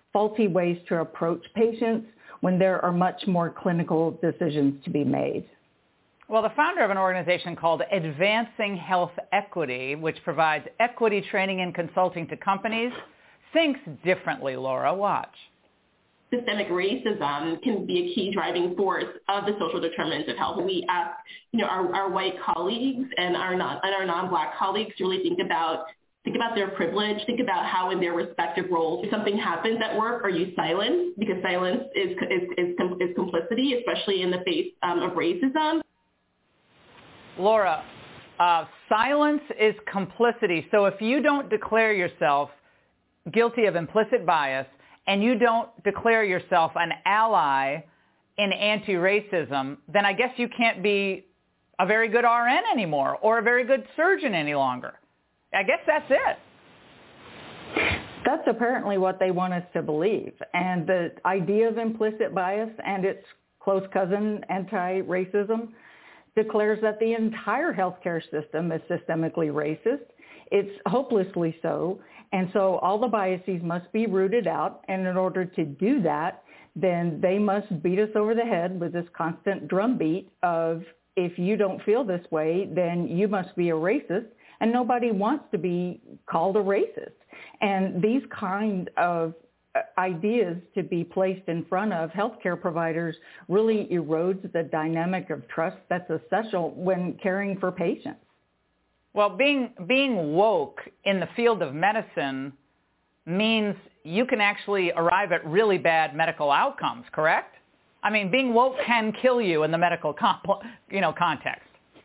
faulty ways to approach patients when there are much more clinical decisions to be made. Well, the founder of an organization called Advancing Health Equity, which provides equity training and consulting to companies, thinks differently, Laura. Watch. Systemic racism can be a key driving force of the social determinants of health. We ask, our white colleagues and our non-Black colleagues to really think about their privilege, think about how in their respective roles, if something happens at work, are you silenced? Because silence is complicity, especially in the face of racism. Laura, silence is complicity. So if you don't declare yourself guilty of implicit bias and you don't declare yourself an ally in anti-racism, then I guess you can't be a very good RN anymore or a very good surgeon any longer. I guess that's it. That's apparently what they want us to believe. And the idea of implicit bias and its close cousin, anti-racism, declares that the entire healthcare system is systemically racist. It's hopelessly so. And so all the biases must be rooted out. And in order to do that, then they must beat us over the head with this constant drumbeat of, if you don't feel this way, then you must be a racist. And nobody wants to be called a racist. And these kind of ideas to be placed in front of healthcare providers really erodes the dynamic of trust that's essential when caring for patients. Well, being woke in the field of medicine means you can actually arrive at really bad medical outcomes, correct? I mean, being woke can kill you in the medical context.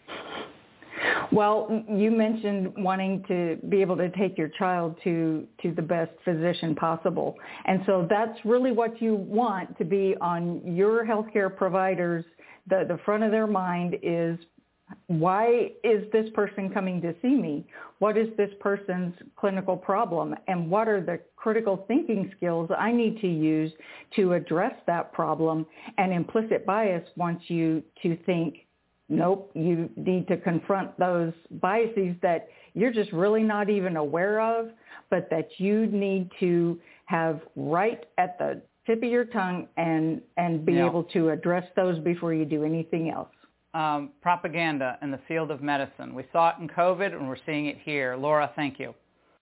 Well, you mentioned wanting to be able to take your child to the best physician possible. And so that's really what you want to be on your healthcare providers. The front of their mind is, why is this person coming to see me? What is this person's clinical problem? And what are the critical thinking skills I need to use to address that problem? And implicit bias wants you to think, nope, you need to confront those biases that you're just really not even aware of, but that you need to have right at the tip of your tongue and be able to address those before you do anything else. Propaganda in the field of medicine. We saw it in COVID and we're seeing it here. Laura, thank you.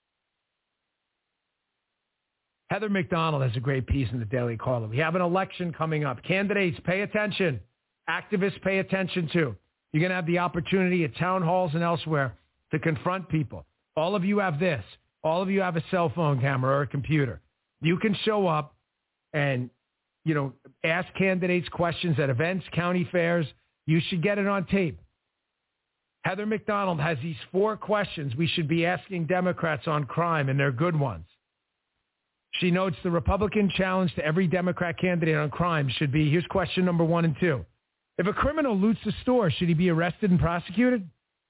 Heather McDonald has a great piece in the Daily Caller. We have an election coming up. Candidates, pay attention. Activists, pay attention to. You're going to have the opportunity at town halls and elsewhere to confront people. All of you have this. All of you have a cell phone camera or a computer. You can show up and, ask candidates questions at events, county fairs. You should get it on tape. Heather McDonald has these 4 questions we should be asking Democrats on crime, and they're good ones. She notes the Republican challenge to every Democrat candidate on crime should be, here's question number 1 and 2. If a criminal loots a store, should he be arrested and prosecuted?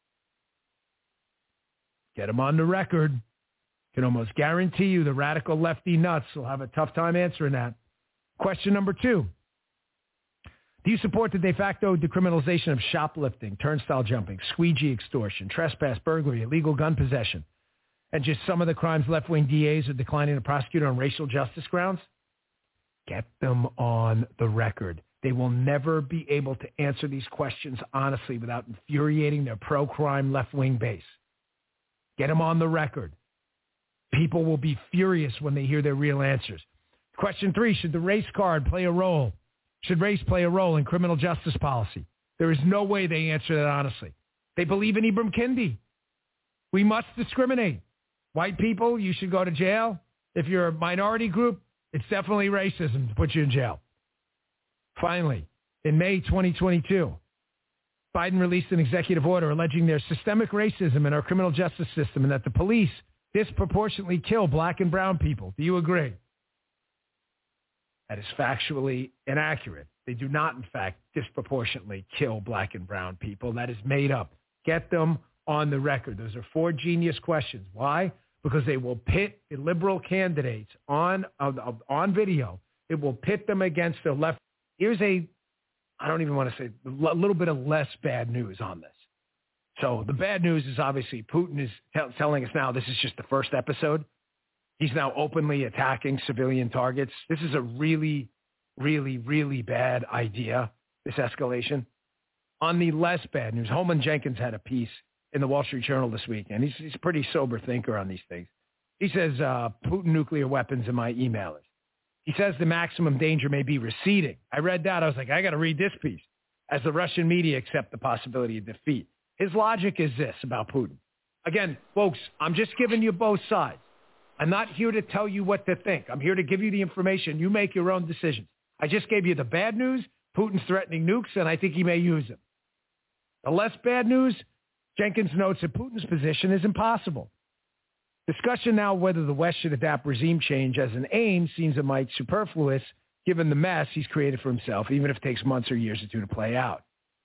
Get him on the record. Can almost guarantee you the radical lefty nuts will have a tough time answering that. Question number 2. Do you support the de facto decriminalization of shoplifting, turnstile jumping, squeegee extortion, trespass, burglary, illegal gun possession, and just some of the crimes left-wing DAs are declining to prosecute on racial justice grounds? Get them on the record. They will never be able to answer these questions honestly without infuriating their pro-crime left-wing base. Get them on the record. People will be furious when they hear their real answers. Question 3, should the race card play a role? Should race play a role in criminal justice policy? There is no way they answer that honestly. They believe in Ibram Kendi. We must discriminate. White people, you should go to jail. If you're a minority group, it's definitely racism to put you in jail. Finally, in May 2022, Biden released an executive order alleging there's systemic racism in our criminal justice system and that the police disproportionately kill black and brown people. Do you agree? That is factually inaccurate. They do not, in fact, disproportionately kill black and brown people. That is made up. Get them on the record. Those are 4 genius questions. Why? Because they will pit the liberal candidates on video. It will pit them against the left. Here's I don't even want to say, a little bit of less bad news on this. So the bad news is obviously Putin is telling us now this is just the first episode. He's now openly attacking civilian targets. This is a really, really, really bad idea, this escalation. On the less bad news, Holman Jenkins had a piece in the Wall Street Journal this week, and he's a pretty sober thinker on these things. He says, Putin nuclear weapons in my email list. He says the maximum danger may be receding. I read that. I was like, I got to read this piece. As the Russian media accept the possibility of defeat. His logic is this about Putin. Again, folks, I'm just giving you both sides. I'm not here to tell you what to think. I'm here to give you the information. You make your own decisions. I just gave you the bad news. Putin's threatening nukes, and I think he may use them. The less bad news, Jenkins notes that Putin's position is impossible. Discussion now whether the West should adapt regime change as an aim seems a mite superfluous given the mess he's created for himself, even if it takes months or years or two to play out.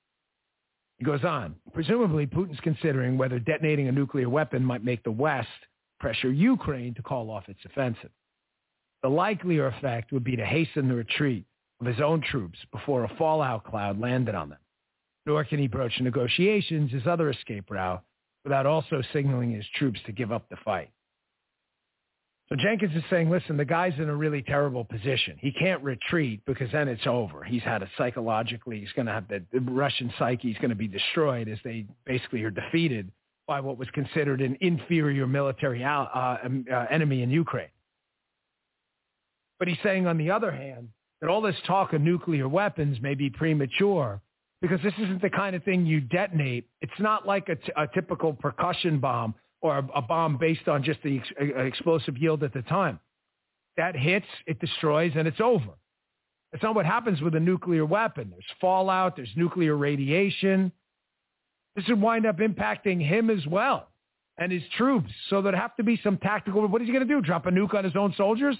He goes on. Presumably, Putin's considering whether detonating a nuclear weapon might make the West pressure Ukraine to call off its offensive. The likelier effect would be to hasten the retreat of his own troops before a fallout cloud landed on them. Nor can he broach negotiations, his other escape route, without also signaling his troops to give up the fight. So Jenkins is saying, listen, the guy's in a really terrible position. He can't retreat because then it's over. He's had it psychologically. He's going to have the Russian psyche is going to be destroyed as they basically are defeated by what was considered an inferior military enemy in Ukraine. But he's saying, on the other hand, that all this talk of nuclear weapons may be premature because this isn't the kind of thing you detonate. It's not like a typical percussion bomb or a bomb based on just the explosive yield at the time. That hits, it destroys, and it's over. That's not what happens with a nuclear weapon. There's fallout, there's nuclear radiation. This would wind up impacting him as well and his troops. So there'd have to be some tactical. What is he going to do? Drop a nuke on his own soldiers?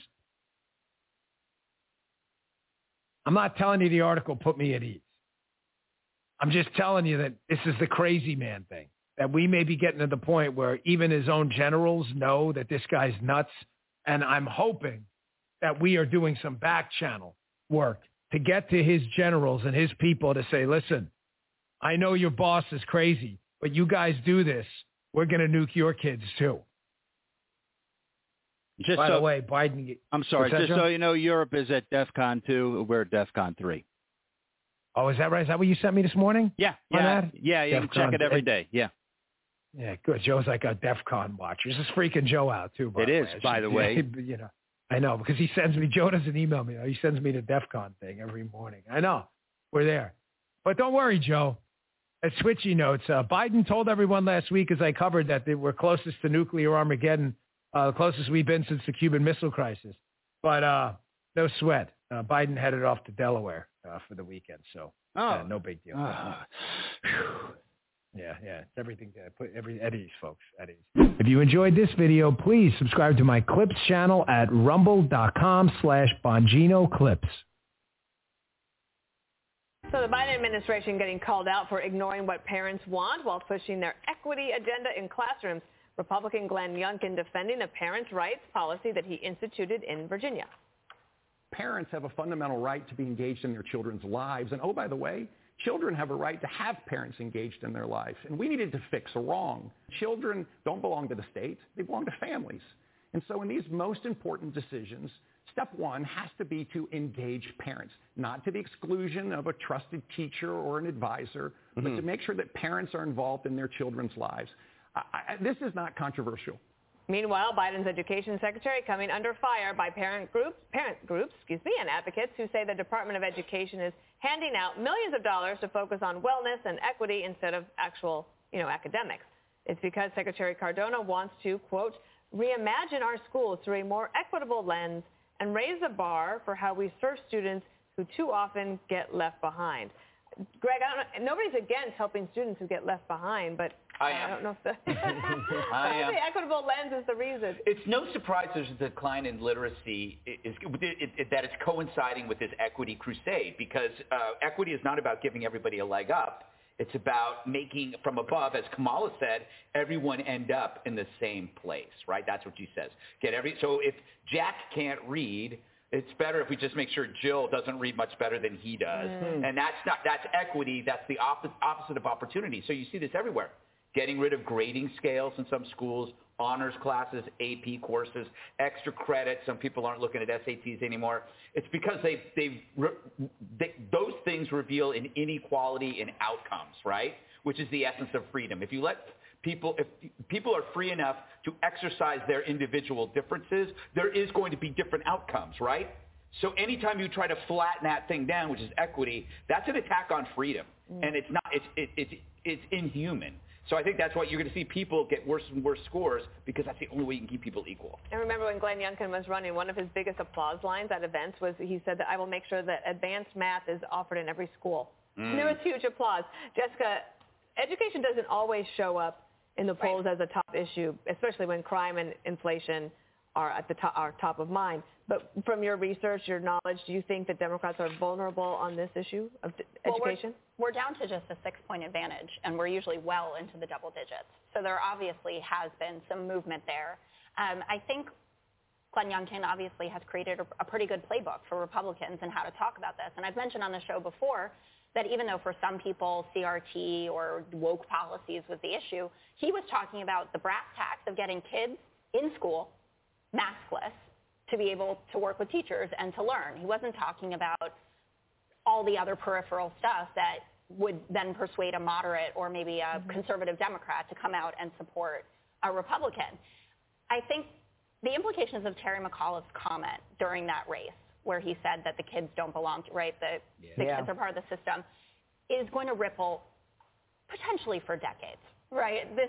I'm not telling you the article put me at ease. I'm just telling you that this is the crazy man thing, that we may be getting to the point where even his own generals know that this guy's nuts. And I'm hoping that we are doing some back channel work to get to his generals and his people to say, listen, I know your boss is crazy, but you guys do this. We're going to nuke your kids too. Just By the way, Biden... I'm sorry, just so you know, Europe is at DEFCON 2. We're at DEFCON 3. Oh, is that right? Is that what you sent me this morning? Yeah. You can check it every day. Yeah. Yeah, good. Joe's like a DEFCON watcher. This is freaking Joe out, too, by the way. You know, I know, because he sends me... Joe doesn't email me. He sends me the DEFCON thing every morning. I know. We're there. But don't worry, Joe. At Switchy Notes, Biden told everyone last week, as I covered, that they were closest to nuclear Armageddon, the closest we've been since the Cuban Missile Crisis. But no sweat. Biden headed off to Delaware for the weekend, so no big deal. Yeah, it's everything. At ease, folks, at ease. If you enjoyed this video, please subscribe to my Clips channel at rumble.com/BonginoClips. So the Biden administration getting called out for ignoring what parents want while pushing their equity agenda in classrooms. Republican Glenn Youngkin defending a parents' rights policy that he instituted in Virginia. Parents have a fundamental right to be engaged in their children's lives. And oh, by the way, children have a right to have parents engaged in their lives. And we needed to fix a wrong. Children don't belong to the state. They belong to families. And so in these most important decisions, step one has to be to engage parents, not to the exclusion of a trusted teacher or an advisor, but to make sure that parents are involved in their children's lives. This is not controversial. Meanwhile, Biden's education secretary coming under fire by parent groups, and advocates who say the Department of Education is handing out millions of dollars to focus on wellness and equity instead of actual, academics. It's because Secretary Cardona wants to, quote, reimagine our schools through a more equitable lens and raise the bar for how we serve students who too often get left behind. Greg, nobody's against helping students who get left behind, but I don't know if the equitable lens is the reason. It's no surprise there's a decline in literacy that it's coinciding with this equity crusade, because equity is not about giving everybody a leg up. It's about making from above, as Kamala said, everyone end up in the same place, right? That's what she says. So if Jack can't read, it's better if we just make sure Jill doesn't read much better than he does. And that's equity. That's the opposite of opportunity. So you see this everywhere. Getting rid of grading scales in some schools, honors classes, AP courses, extra credit. Some people aren't looking at SATs anymore. It's because those things reveal an inequality in outcomes, right? Which is the essence of freedom. If people are free enough to exercise their individual differences, there is going to be different outcomes, right? So anytime you try to flatten that thing down, which is equity, that's an attack on freedom, and it's not. It's inhuman. So I think that's why you're going to see people get worse and worse scores, because that's the only way you can keep people equal. And remember when Glenn Youngkin was running, one of his biggest applause lines at events was he said that I will make sure that advanced math is offered in every school. And there was huge applause. Jessica, education doesn't always show up in the polls as a top issue, especially when crime and inflation are at the top of mind. But from your research, your knowledge, do you think that Democrats are vulnerable on this issue of education? We're down to just a 6-point advantage, and we're usually well into the double digits. So there obviously has been some movement there. I think Glenn Youngkin obviously has created a pretty good playbook for Republicans and how to talk about this. And I've mentioned on the show before that even though for some people CRT or woke policies was the issue, he was talking about the brass tacks of getting kids in school maskless to be able to work with teachers and to learn. He wasn't talking about all the other peripheral stuff that would then persuade a moderate or maybe a conservative Democrat to come out and support a Republican. I think the implications of Terry McAuliffe's comment during that race, where he said that the kids don't belong to, right, the kids are part of the system, is going to ripple potentially for decades, right? This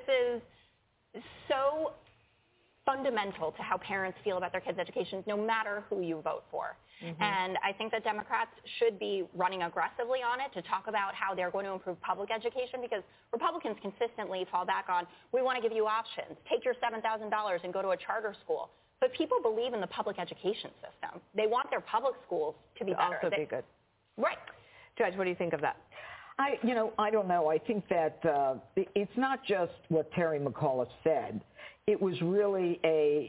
is so fundamental to how parents feel about their kids' education, no matter who you vote for. And I think that Democrats should be running aggressively on it to talk about how they're going to improve public education, because Republicans consistently fall back on, we want to give you options. Take your $7,000 and go to a charter school. But people believe in the public education system. They want their public schools to be better. Also be good. Right. Judge, what do you think of that? I don't know. I think that it's not just what Terry McAuliffe said. It was really a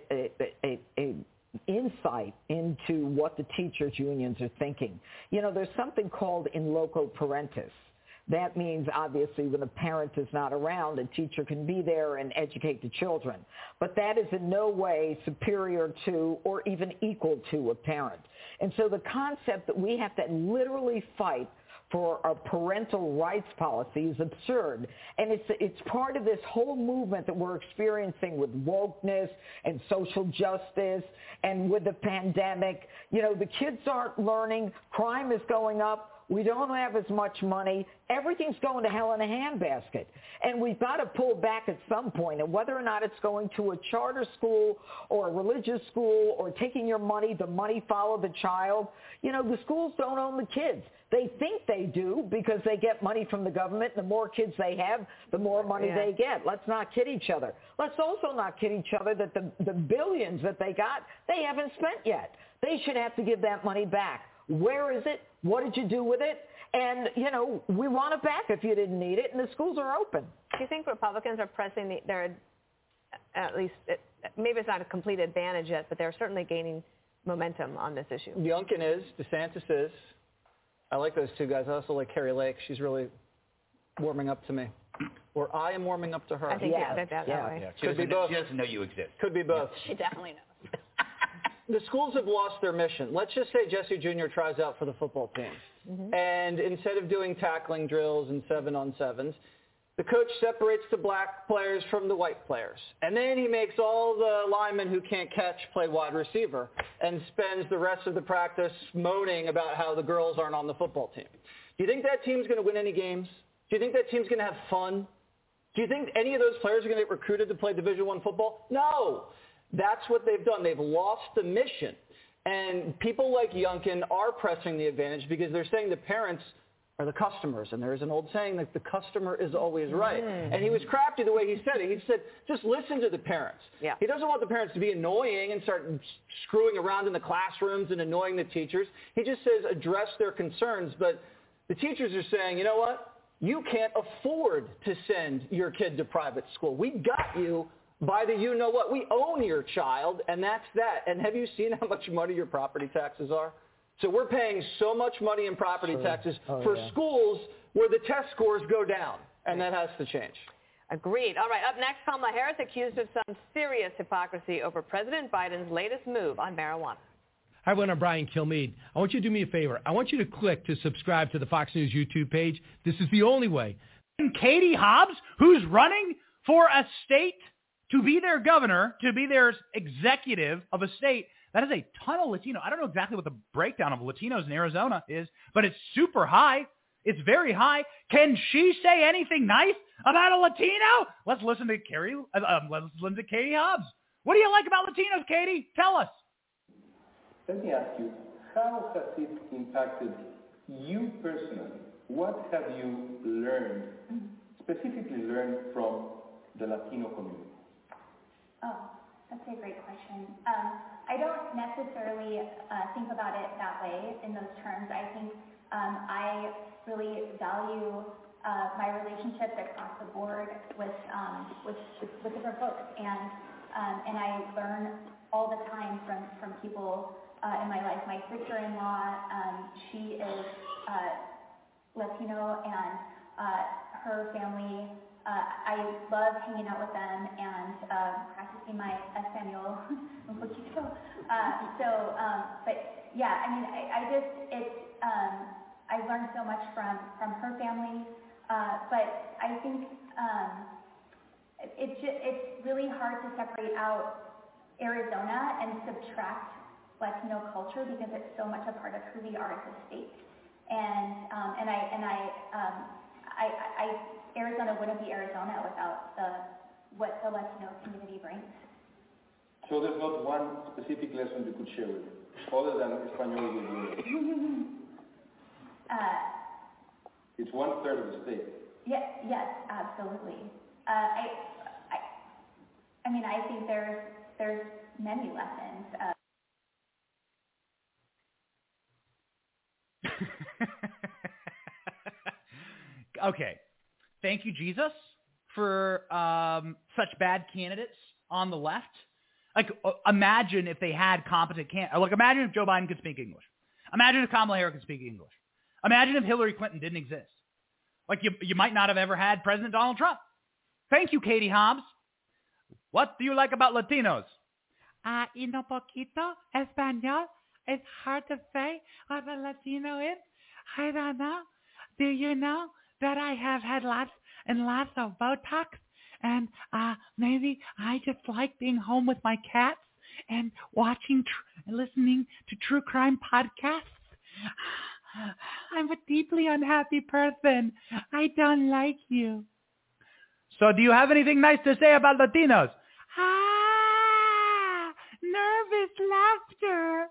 insight into what the teachers' unions are thinking. There's something called in loco parentis. That means, obviously, when a parent is not around, a teacher can be there and educate the children. But that is in no way superior to or even equal to a parent. And so the concept that we have to literally fight for a parental rights policy is absurd. And it's part of this whole movement that we're experiencing with wokeness and social justice and with the pandemic. The kids aren't learning. Crime is going up. We don't have as much money. Everything's going to hell in a handbasket. And we've got to pull back at some point. And whether or not it's going to a charter school or a religious school or taking your money, the money follow the child, the schools don't own the kids. They think they do because they get money from the government. The more kids they have, the more money they get. Let's not kid each other. Let's also not kid each other that the billions that they got, they haven't spent yet. They should have to give that money back. Where is it? What did you do with it? And, we want it back if you didn't need it, and the schools are open. Do you think Republicans are pressing their, at least, maybe it's not a complete advantage yet, but they're certainly gaining momentum on this issue? Youngkin is. DeSantis is. I like those two guys. I also like Carrie Lake. She's really warming up to me. Or I am warming up to her. I think that way. Could be both. She doesn't know you exist. Could be both. She definitely knows. The schools have lost their mission. Let's just say Jesse Jr. tries out for the football team. And instead of doing tackling drills and 7-on-7s, the coach separates the black players from the white players. And then he makes all the linemen who can't catch play wide receiver and spends the rest of the practice moaning about how the girls aren't on the football team. Do you think that team's going to win any games? Do you think that team's going to have fun? Do you think any of those players are going to get recruited to play Division I football? No. That's what they've done. They've lost the mission. And people like Youngkin are pressing the advantage because they're saying the parents are the customers. And there is an old saying that the customer is always right. And he was crafty the way he said it. He said, just listen to the parents. Yeah. He doesn't want the parents to be annoying and start screwing around in the classrooms and annoying the teachers. He just says address their concerns. But the teachers are saying, you know what? You can't afford to send your kid to private school. We got you by the you-know-what. We own your child, and that's that. And have you seen how much money your property taxes are? So we're paying so much money in property taxes for schools where the test scores go down, and that has to change. Agreed. All right, up next, Kamala Harris accused of some serious hypocrisy over President Biden's latest move on marijuana. Hi, everyone. I'm Brian Kilmeade. I want you to do me a favor. I want you to click to subscribe to the Fox News YouTube page. This is the only way. Katie Hobbs, who's running for a state to be their governor, to be their executive of a state, that is a ton of Latino. I don't know exactly what the breakdown of Latinos in Arizona is, but it's super high. It's very high. Can she say anything nice about a Latino? Let's listen to Katie Hobbs. What do you like about Latinos, Katie? Tell us. Let me ask you, how has it impacted you personally? What have you learned, specifically learned from the Latino community? Oh, that's a great question. I don't necessarily think about it that way in those terms. I think I really value my relationships across the board with different folks, and I learn all the time from people in my life. My sister-in-law, she is Latino, and her family. I love hanging out with them and practicing my Espanol un poquito. But yeah, I mean, I learned so much from her family, but I think it's really hard to separate out Arizona and subtract Latino culture because it's so much a part of who we are as a state. Arizona wouldn't be Arizona without what the Latino community brings. So there's not one specific lesson you could share with me, other than Espanol with you. It's 1/3 of the state. Yes, absolutely. I mean, I think there's many lessons. Okay. Thank you, Jesus, for such bad candidates on the left. Like, imagine if they had competent candidates. Like, imagine if Joe Biden could speak English. Imagine if Kamala Harris could speak English. Imagine if Hillary Clinton didn't exist. Like, you might not have ever had President Donald Trump. Thank you, Katie Hobbs. What do you like about Latinos? Y no poquito español. It's hard to say what a Latino is. I don't know. Do you know that I have had lots and lots of Botox? And maybe I just like being home with my cats and watching and listening to true crime podcasts. I'm a deeply unhappy person. I don't like you. So do you have anything nice to say about Latinos? Nervous laughter.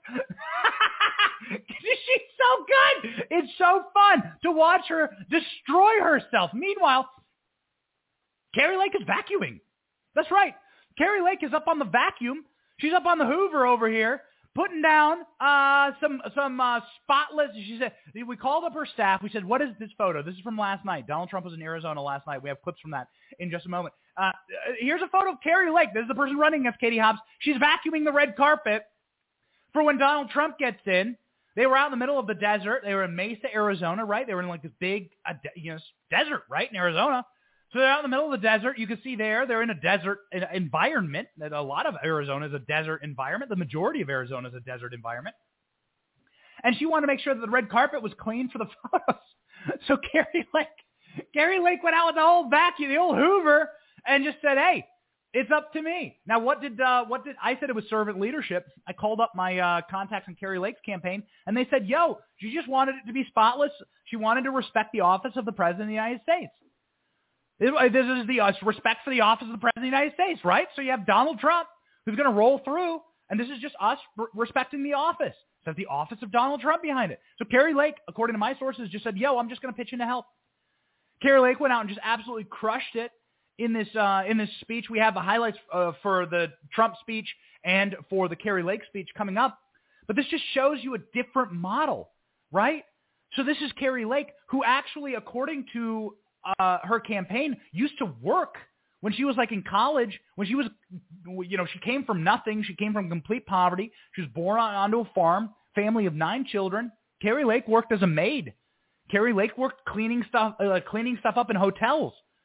She's so good. It's so fun to watch her destroy herself. Meanwhile, Kari Lake is vacuuming. That's right. Kari Lake is up on the vacuum. She's up on the Hoover over here, putting down some spotless. She said, we called up her staff. We said, what is this photo? This is from last night. Donald Trump was in Arizona last night. We have clips from that in just a moment. Here's a photo of Kari Lake. This is the person running against Katie Hobbs. She's vacuuming the red carpet for when Donald Trump gets in. They were out in the middle of the desert. They were in Mesa, Arizona, right? They were in like this big desert, right, in Arizona. So they're out in the middle of the desert. You can see they're in a desert environment. A lot of Arizona is a desert environment. The majority of Arizona is a desert environment. And she wanted to make sure that the red carpet was clean for the photos. So Kari Lake went out with the whole vacuum, the old Hoover, and just said, hey, it's up to me. Now, what did I said it was servant leadership. I called up my contacts in Kari Lake's campaign, and they said, yo, she just wanted it to be spotless. She wanted to respect the office of the President of the United States. This is the respect for the office of the President of the United States, right? So you have Donald Trump, who's going to roll through, and this is just us respecting the office. So the office of Donald Trump behind it. So Kari Lake, according to my sources, just said, yo, I'm just going to pitch in to help. Kari Lake went out and just absolutely crushed it in this speech. We have the highlights for the Trump speech and for the Kari Lake speech coming up. But this just shows you a different model, right? So this is Kari Lake, who actually, according to her campaign, used to work when she was like in college, when she was, she came from nothing. She came from complete poverty. She was born onto a farm, family of 9 children. Kari Lake worked as a maid. Kari Lake worked cleaning stuff up in hotels.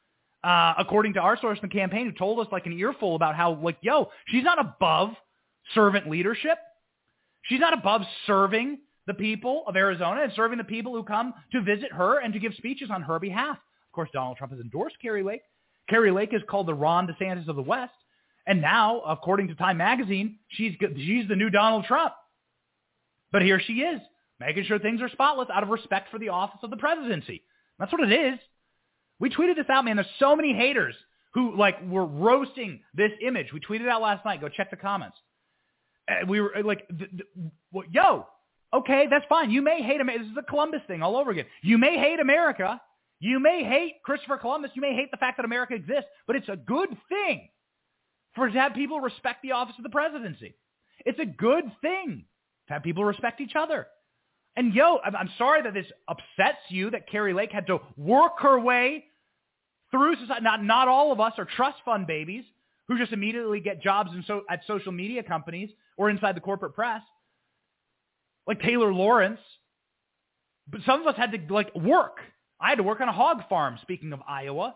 according to our source in the campaign, who told us like an earful about how, like, yo, she's not above servant leadership. She's not above serving the people of Arizona and serving the people who come to visit her and to give speeches on her behalf. Of course, Donald Trump has endorsed Kari Lake. Kari Lake is called the Ron DeSantis of the West. And now, according to Time Magazine, she's the new Donald Trump. But here she is, making sure things are spotless out of respect for the office of the presidency. That's what it is. We tweeted this out, man. There's so many haters who like were roasting this image. We tweeted it out last night. Go check the comments. We were like, yo, okay, that's fine. You may hate America. This is the Columbus thing all over again. You may hate America. You may hate Christopher Columbus. You may hate the fact that America exists, but it's a good thing to have people respect the office of the presidency. It's a good thing to have people respect each other. And yo, I'm sorry that this upsets you, that Kari Lake had to work her way through society. Not all of us are trust fund babies who just immediately get jobs at social media companies or inside the corporate press, like Taylor Lawrence. But some of us had to like work. I had to work on a hog farm, speaking of Iowa.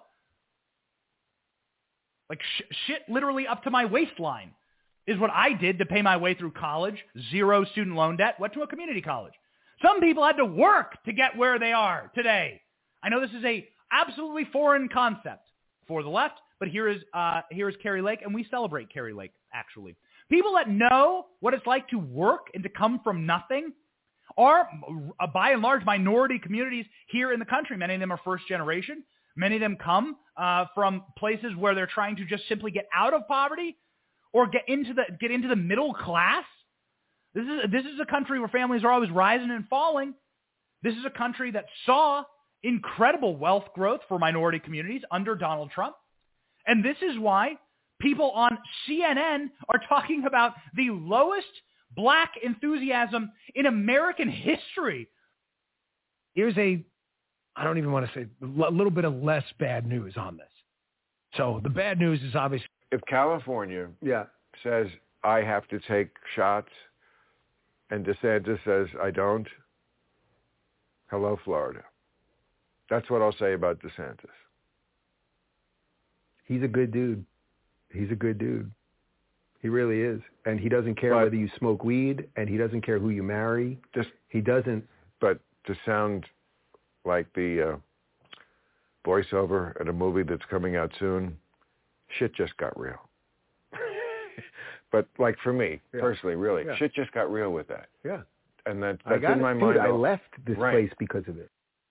Like shit literally up to my waistline is what I did to pay my way through college. 0 student loan debt. Went to a community college. Some people had to work to get where they are today. I know this is a absolutely foreign concept for the left, but here is Kari Lake, and we celebrate Kari Lake, actually. People that know what it's like to work and to come from nothing are, by and large, minority communities here in the country. Many of them are first generation. Many of them come from places where they're trying to just simply get out of poverty or get into the middle class. This is a country where families are always rising and falling. This is a country that saw incredible wealth growth for minority communities under Donald Trump. And this is why people on CNN are talking about the lowest black enthusiasm in American history. Here's I don't even want to say, a little bit of less bad news on this. So the bad news is obviously, if California says I have to take shots and DeSantis says I don't, hello, Florida. That's what I'll say about DeSantis. He's a good dude. He's a good dude. He really is. And he doesn't care whether you smoke weed, and he doesn't care who you marry. He doesn't. But to sound like the voiceover at a movie that's coming out soon, shit just got real. But like for me, personally, really, shit just got real with that. Yeah. And that's in my mind. I left this place because of it.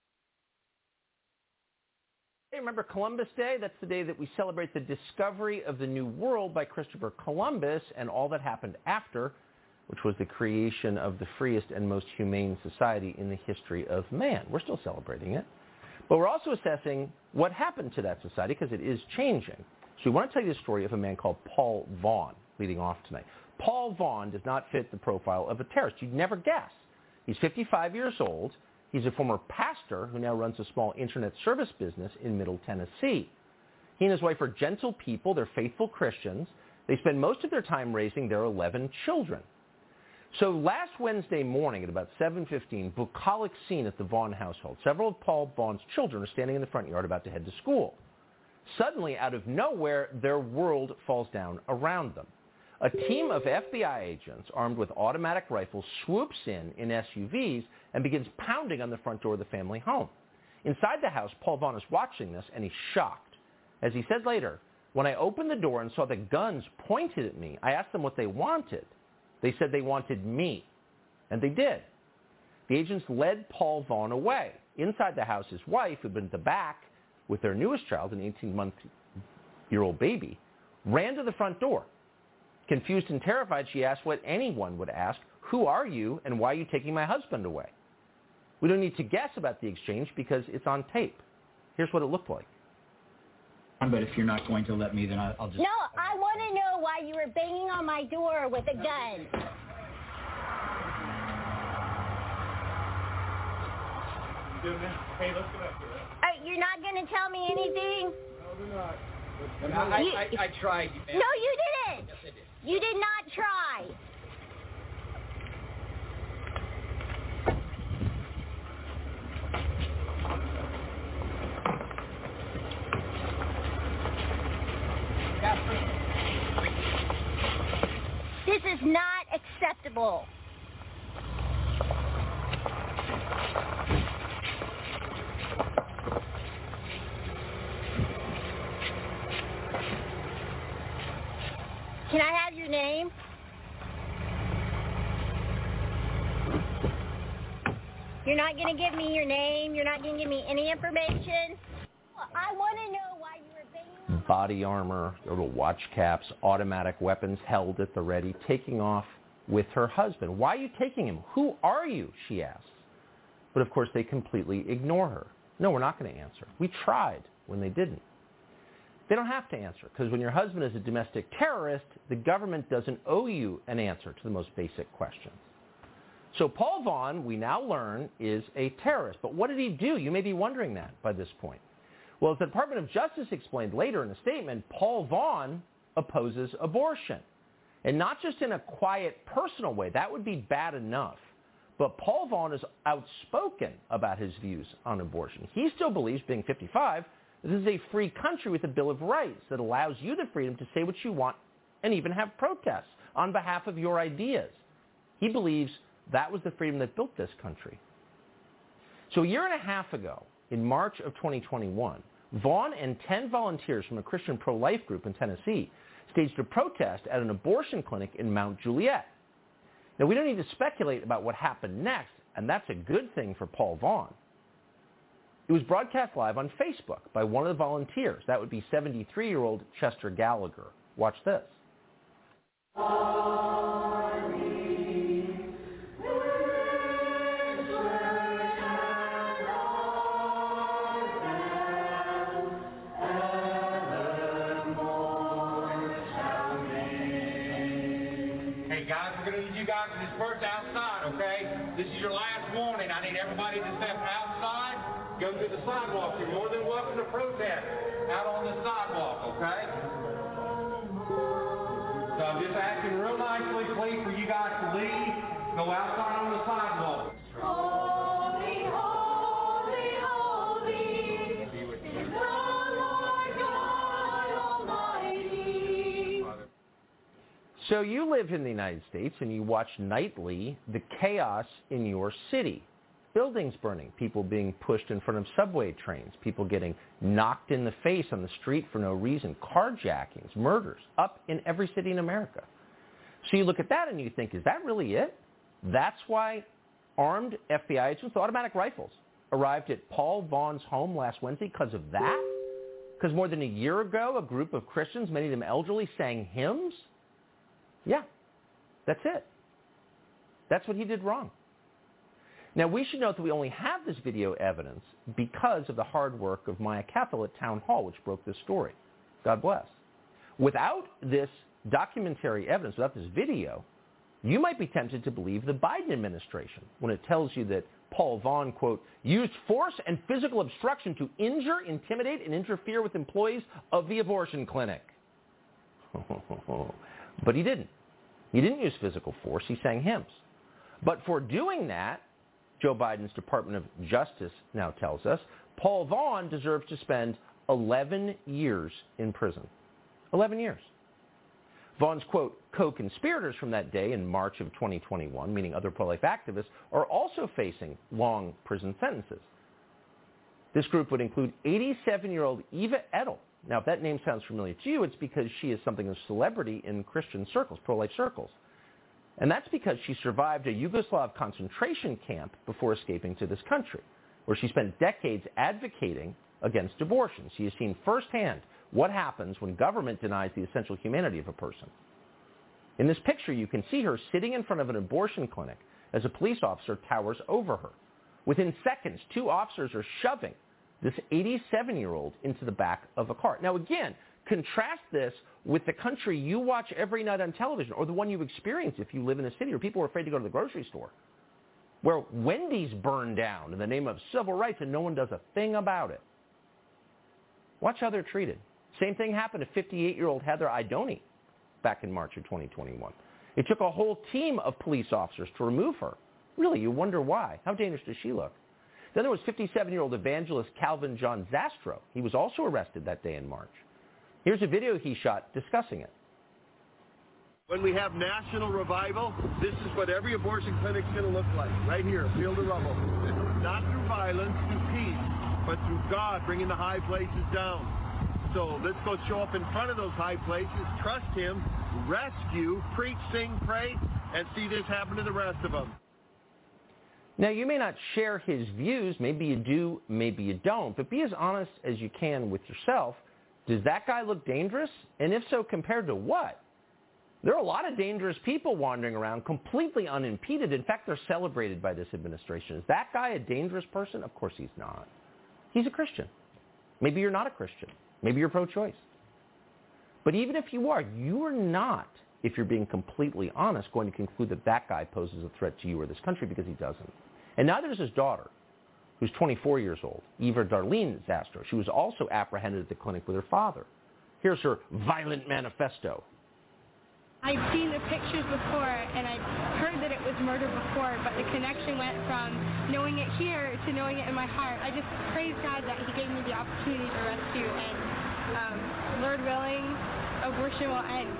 Hey, remember Columbus Day? That's the day that we celebrate the discovery of the New World by Christopher Columbus and all that happened after, which was the creation of the freest and most humane society in the history of man. We're still celebrating it. But we're also assessing what happened to that society because it is changing. So we want to tell you the story of a man called Paul Vaughn leading off tonight. Paul Vaughn does not fit the profile of a terrorist. You'd never guess. He's 55 years old. He's a former pastor who now runs a small internet service business in Middle Tennessee. He and his wife are gentle people. They're faithful Christians. They spend most of their time raising their 11 children. So last Wednesday morning at about 7:15, bucolic scene at the Vaughn household. Several of Paul Vaughn's children are standing in the front yard about to head to school. Suddenly, out of nowhere, their world falls down around them. A team of FBI agents armed with automatic rifles swoops in SUVs and begins pounding on the front door of the family home. Inside the house, Paul Vaughn is watching this, and he's shocked. As he said later, when I opened the door and saw the guns pointed at me, I asked them what they wanted. They said they wanted me, and they did. The agents led Paul Vaughn away. Inside the house, his wife, who'd been at the back with their newest child, an 18-month-old baby, ran to the front door. Confused and terrified, she asked what anyone would ask, "Who are you, and why are you taking my husband away?" We don't need to guess about the exchange because it's on tape. Here's what it looked like. But if you're not going to let me, then I'll just... No, I want to know why you were banging on my door with a gun. Hey, let's go back here. You're not going to tell me anything? No, we're not. I tried. No, you didn't. Yes, I did. You did not try. trouble. Can I have your name? You're not going to give me your name? You're not going to give me any information? I want to know why you were banging on Body armor, little watch caps, automatic weapons held at the ready, taking off with her husband. Why are you taking him? Who are you? She asks. But of course they completely ignore her. No, we're not going to answer. We tried when they didn't. They don't have to answer, because when your husband is a domestic terrorist, the government doesn't owe you an answer to the most basic questions. So Paul Vaughn, we now learn, is a terrorist. But what did he do? You may be wondering that by this point. Well, as the Department of Justice explained later in a statement, Paul Vaughn opposes abortion. And not just in a quiet, personal way. That would be bad enough. But Paul Vaughn is outspoken about his views on abortion. He still believes, being 55, this is a free country with a Bill of Rights that allows you the freedom to say what you want and even have protests on behalf of your ideas. He believes that was the freedom that built this country. So a year and a half ago, in March of 2021, Vaughn and 10 volunteers from a Christian pro-life group in Tennessee staged a protest at an abortion clinic in Mount Juliet. Now, we don't need to speculate about what happened next, and that's a good thing for Paul Vaughn. It was broadcast live on Facebook by one of the volunteers. That would be 73-year-old Chester Gallagher. Watch this. Hey guys, we're going to need you guys to disperse outside, okay? This is your last warning. I need everybody to step outside. Go to the sidewalk. You're more than welcome to protest out on the sidewalk, okay? So I'm just asking real nicely, please, for you guys to leave. Go outside on the sidewalk. Holy, holy, holy is the Lord God Almighty. So you live in the United States and you watch nightly the chaos in your city. Buildings burning, people being pushed in front of subway trains, people getting knocked in the face on the street for no reason, carjackings, murders, up in every city in America. So you look at that and you think, is that really it? That's why armed FBI agents with automatic rifles arrived at Paul Vaughn's home last Wednesday because of that? Because more than a year ago, a group of Christians, many of them elderly, sang hymns? Yeah, that's it. That's what he did wrong. Now, we should note that we only have this video evidence because of the hard work of Maya Cathell at Town Hall, which broke this story. God bless. Without this documentary evidence, without this video, you might be tempted to believe the Biden administration when it tells you that Paul Vaughn, quote, used force and physical obstruction to injure, intimidate, and interfere with employees of the abortion clinic. But he didn't. He didn't use physical force. He sang hymns. But for doing that, Joe Biden's Department of Justice now tells us, Paul Vaughn deserves to spend 11 years in prison. 11 years. Vaughn's, quote, co-conspirators from that day in March of 2021, meaning other pro-life activists, are also facing long prison sentences. This group would include 87-year-old Eva Edel. Now, if that name sounds familiar to you, it's because she is something of a celebrity in Christian circles, pro-life circles. And that's because she survived a Yugoslav concentration camp before escaping to this country, where she spent decades advocating against abortion. She has seen firsthand what happens when government denies the essential humanity of a person. In this picture, you can see her sitting in front of an abortion clinic as a police officer towers over her. Within seconds, 2 officers are shoving this 87-year-old into the back of a car. Now, again, contrast this with the country you watch every night on television, or the one you experience if you live in a city where people are afraid to go to the grocery store, where Wendy's burned down in the name of civil rights and no one does a thing about it. Watch how they're treated. Same thing happened to 58-year-old Heather Idoni back in March of 2021. It took a whole team of police officers to remove her. Really, you wonder why. How dangerous does she look? Then there was 57-year-old evangelist Calvin John Zastro. He was also arrested that day in March. Here's a video he shot discussing it. When we have national revival, this is what every abortion clinic's going to look like, right here, Field of Rubble. Not through violence, through peace, but through God bringing the high places down. So let's go show up in front of those high places, trust Him, rescue, preach, sing, pray, and see this happen to the rest of them. Now, you may not share his views. Maybe you do, maybe you don't. But be as honest as you can with yourself. Does that guy look dangerous? And if so, compared to what? There are a lot of dangerous people wandering around completely unimpeded. In fact, they're celebrated by this administration. Is that guy a dangerous person? Of course he's not. He's a Christian. Maybe you're not a Christian. Maybe you're pro-choice. But even if you are not, if you're being completely honest, going to conclude that that guy poses a threat to you or this country, because he doesn't. And neither is his daughter, who's 24 years old, Eva Darlene Zastro. She was also apprehended at the clinic with her father. Here's her violent manifesto. I've seen the pictures before, and I've heard that it was murder before, but the connection went from knowing it here to knowing it in my heart. I just praise God that He gave me the opportunity to rescue, and Lord willing, abortion will end.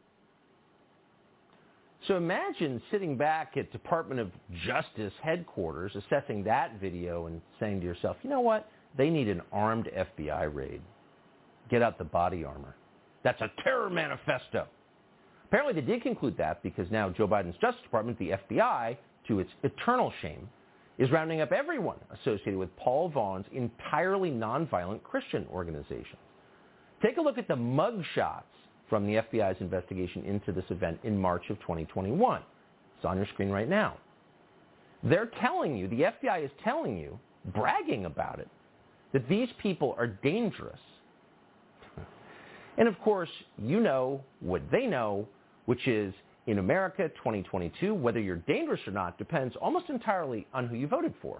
So imagine sitting back at Department of Justice headquarters, assessing that video and saying to yourself, you know what? They need an armed FBI raid. Get out the body armor. That's a terror manifesto. Apparently they did conclude that because now Joe Biden's Justice Department, the FBI, to its eternal shame, is rounding up everyone associated with Paul Vaughn's entirely nonviolent Christian organization. Take a look at the mugshots from the FBI's investigation into this event in March of 2021. It's on your screen right now. They're telling you, the FBI is telling you, bragging about it, that these people are dangerous. And of course, you know what they know, which is in America 2022, whether you're dangerous or not depends almost entirely on who you voted for.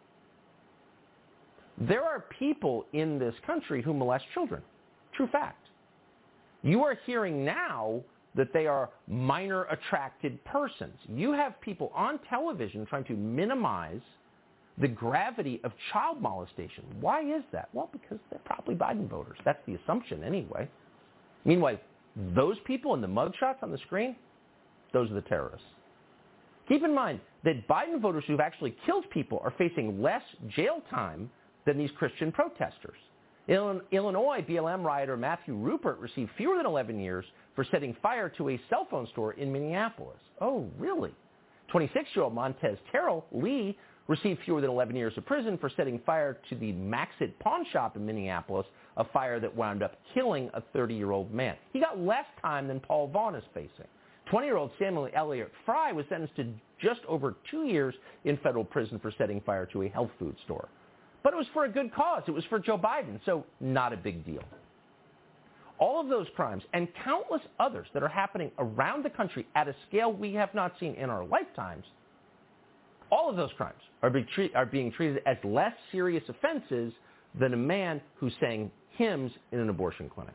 There are people in this country who molest children. True fact. You are hearing now that they are minor attracted persons. You have people on television trying to minimize the gravity of child molestation. Why is that? Well, because they're probably Biden voters. That's the assumption anyway. Meanwhile, those people in the mugshots on the screen, those are the terrorists. Keep in mind that Biden voters who've actually killed people are facing less jail time than these Christian protesters. Illinois BLM rioter Matthew Rupert received fewer than 11 years for setting fire to a cell phone store in Minneapolis. Oh, really? 26-year-old Montez Terrell Lee received fewer than 11 years of prison for setting fire to the Maxit pawn shop in Minneapolis, a fire that wound up killing a 30-year-old man. He got less time than Paul Vaughn is facing. 20-year-old Samuel Elliott Fry was sentenced to just over 2 years in federal prison for setting fire to a health food store. But it was for a good cause. It was for Joe Biden, so not a big deal. All of those crimes and countless others that are happening around the country at a scale we have not seen in our lifetimes, all of those crimes are being treated as less serious offenses than a man who sang hymns in an abortion clinic.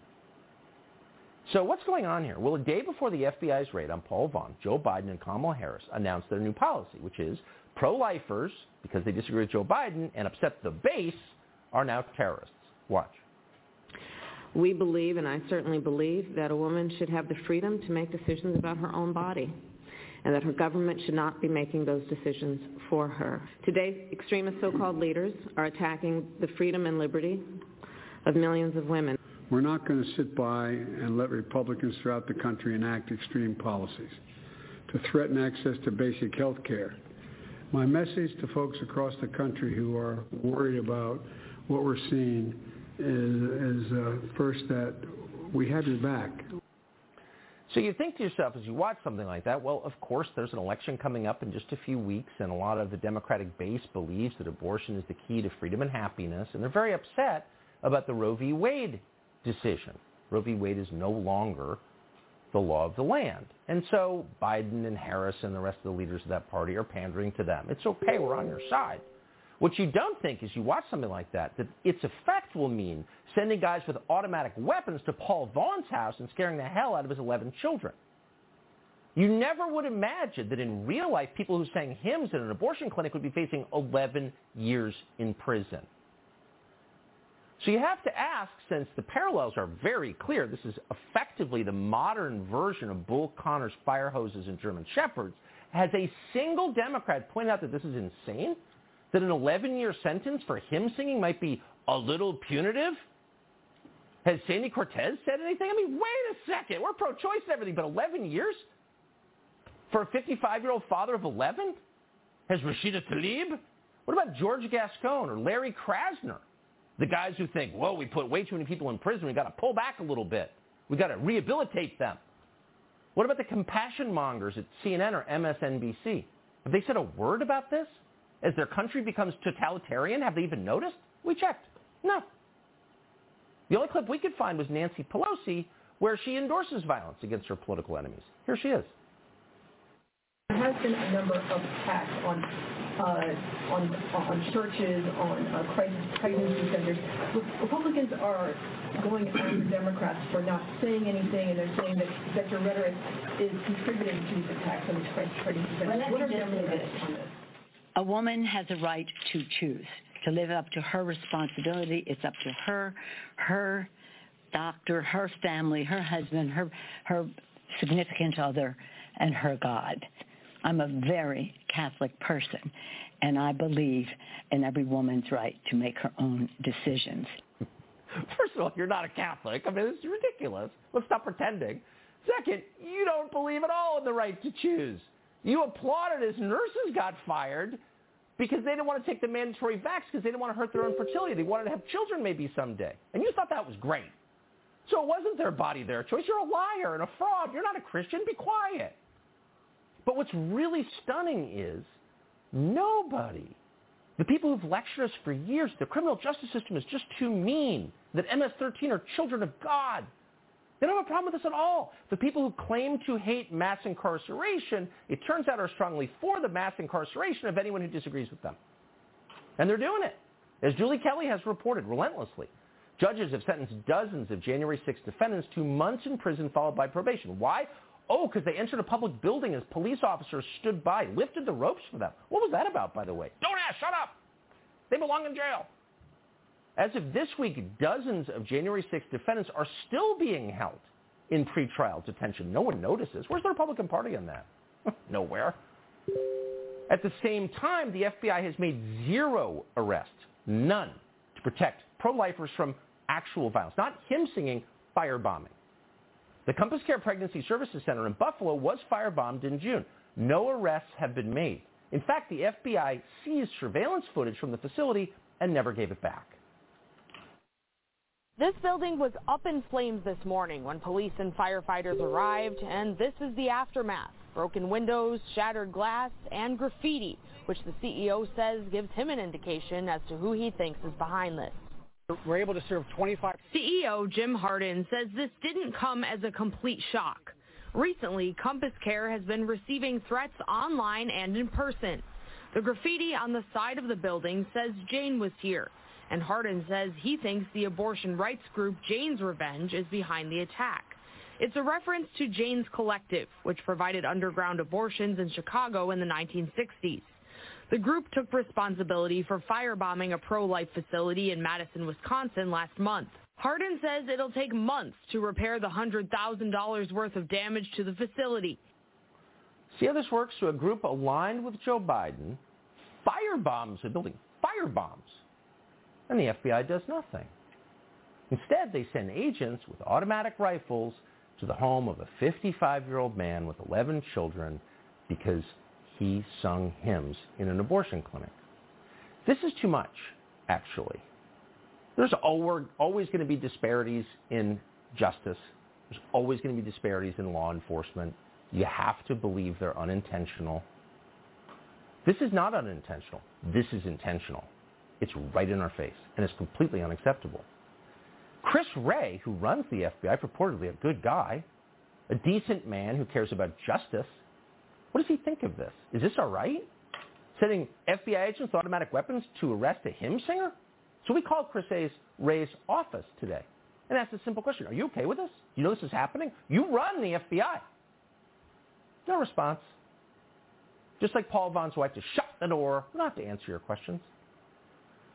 So what's going on here? Well, a day before the FBI's raid on Paul Vaughn, Joe Biden and Kamala Harris announced their new policy, which is pro-lifers, because they disagree with Joe Biden and upset the base, are now terrorists. Watch. We believe, and I certainly believe, that a woman should have the freedom to make decisions about her own body, and that her government should not be making those decisions for her. Today, extremist so-called leaders are attacking the freedom and liberty of millions of women. We're not going to sit by and let Republicans throughout the country enact extreme policies to threaten access to basic health care. My message to folks across the country who are worried about what we're seeing is first that we have your back. So you think to yourself as you watch something like that, well, of course, there's an election coming up in just a few weeks, and a lot of the Democratic base believes that abortion is the key to freedom and happiness, and they're very upset about the Roe v. Wade decision. Roe v. Wade is no longer the law of the land. And so Biden and Harris and the rest of the leaders of that party are pandering to them. It's okay, we're on your side. What you don't think is you watch something like that its effect will mean sending guys with automatic weapons to Paul Vaughn's house and scaring the hell out of his 11 children. You never would imagine that in real life, people who sang hymns in an abortion clinic would be facing 11 years in prison. So you have to ask, since the parallels are very clear, this is effectively the modern version of Bull Connor's fire hoses and German Shepherds, has a single Democrat pointed out that this is insane? That an 11-year sentence for hymn singing might be a little punitive? Has Sandy Cortez said anything? I mean, wait a second. We're pro-choice and everything, but 11 years? For a 55-year-old father of 11? Has Rashida Tlaib? What about George Gascon or Larry Krasner? The guys who think, whoa, we put way too many people in prison. We've got to pull back a little bit. We've got to rehabilitate them. What about the compassion mongers at CNN or MSNBC? Have they said a word about this? As their country becomes totalitarian, have they even noticed? We checked. No. The only clip we could find was Nancy Pelosi, where she endorses violence against her political enemies. Here she is. There has been a number of attacks on churches, on crisis centers. Republicans are going after Democrats for not saying anything, and they're saying that your rhetoric is contributing to these attacks on these crisis centers. What are Democrats on this? A woman has a right to choose, to live up to her responsibility. It's up to her doctor, her family, her husband, her significant other, and her God. I'm a very Catholic person, and I believe in every woman's right to make her own decisions. First of all, you're not a Catholic. I mean, this is ridiculous. Let's stop pretending. Second, you don't believe at all in the right to choose. You applauded as nurses got fired because they didn't want to take the mandatory vax because they didn't want to hurt their own fertility. They wanted to have children maybe someday. And you thought that was great. So it wasn't their body, their choice. You're a liar and a fraud. You're not a Christian. Be quiet. But what's really stunning is nobody, the people who've lectured us for years, the criminal justice system is just too mean, that MS-13 are children of God. They don't have a problem with this at all. The people who claim to hate mass incarceration, it turns out are strongly for the mass incarceration of anyone who disagrees with them. And they're doing it. As Julie Kelly has reported relentlessly, judges have sentenced dozens of January 6 defendants to months in prison followed by probation. Why? Oh, because they entered a public building as police officers stood by, lifted the ropes for them. What was that about, by the way? Don't ask, shut up. They belong in jail. As of this week, dozens of January 6 defendants are still being held in pretrial detention. No one notices. Where's the Republican Party on that? Nowhere. At the same time, the FBI has made zero arrests, none, to protect pro-lifers from actual violence, not hymn singing, firebombing. The Compass Care Pregnancy Services Center in Buffalo was firebombed in June. No arrests have been made. In fact, the FBI seized surveillance footage from the facility and never gave it back. This building was up in flames this morning when police and firefighters arrived, and this is the aftermath. Broken windows, shattered glass, and graffiti, which the CEO says gives him an indication as to who he thinks is behind this. We're able to serve 25. CEO Jim Hardin says this didn't come as a complete shock. Recently, Compass Care has been receiving threats online and in person. The graffiti on the side of the building says Jane was here, and Hardin says he thinks the abortion rights group Jane's Revenge is behind the attack. It's a reference to Jane's Collective, which provided underground abortions in Chicago in the 1960s. The group took responsibility for firebombing a pro-life facility in Madison, Wisconsin last month. Hardin says it'll take months to repair the $100,000 worth of damage to the facility. See how this works? So a group aligned with Joe Biden firebombs a building, firebombs, and the FBI does nothing. Instead, they send agents with automatic rifles to the home of a 55-year-old man with 11 children because he sung hymns in an abortion clinic. This is too much, actually. There's always going to be disparities in justice. There's always going to be disparities in law enforcement. You have to believe they're unintentional. This is not unintentional. This is intentional. It's right in our face, and it's completely unacceptable. Chris Wray, who runs the FBI, purportedly a good guy, a decent man who cares about justice, what does he think of this? Is this all right? Sending FBI agents with automatic weapons to arrest a hymn singer? So we called Chris Wray's office today and asked a simple question. Are you okay with this? You know this is happening? You run the FBI. No response. Just like Paul Vaughn's wife to shut the door. We don't have to answer your questions.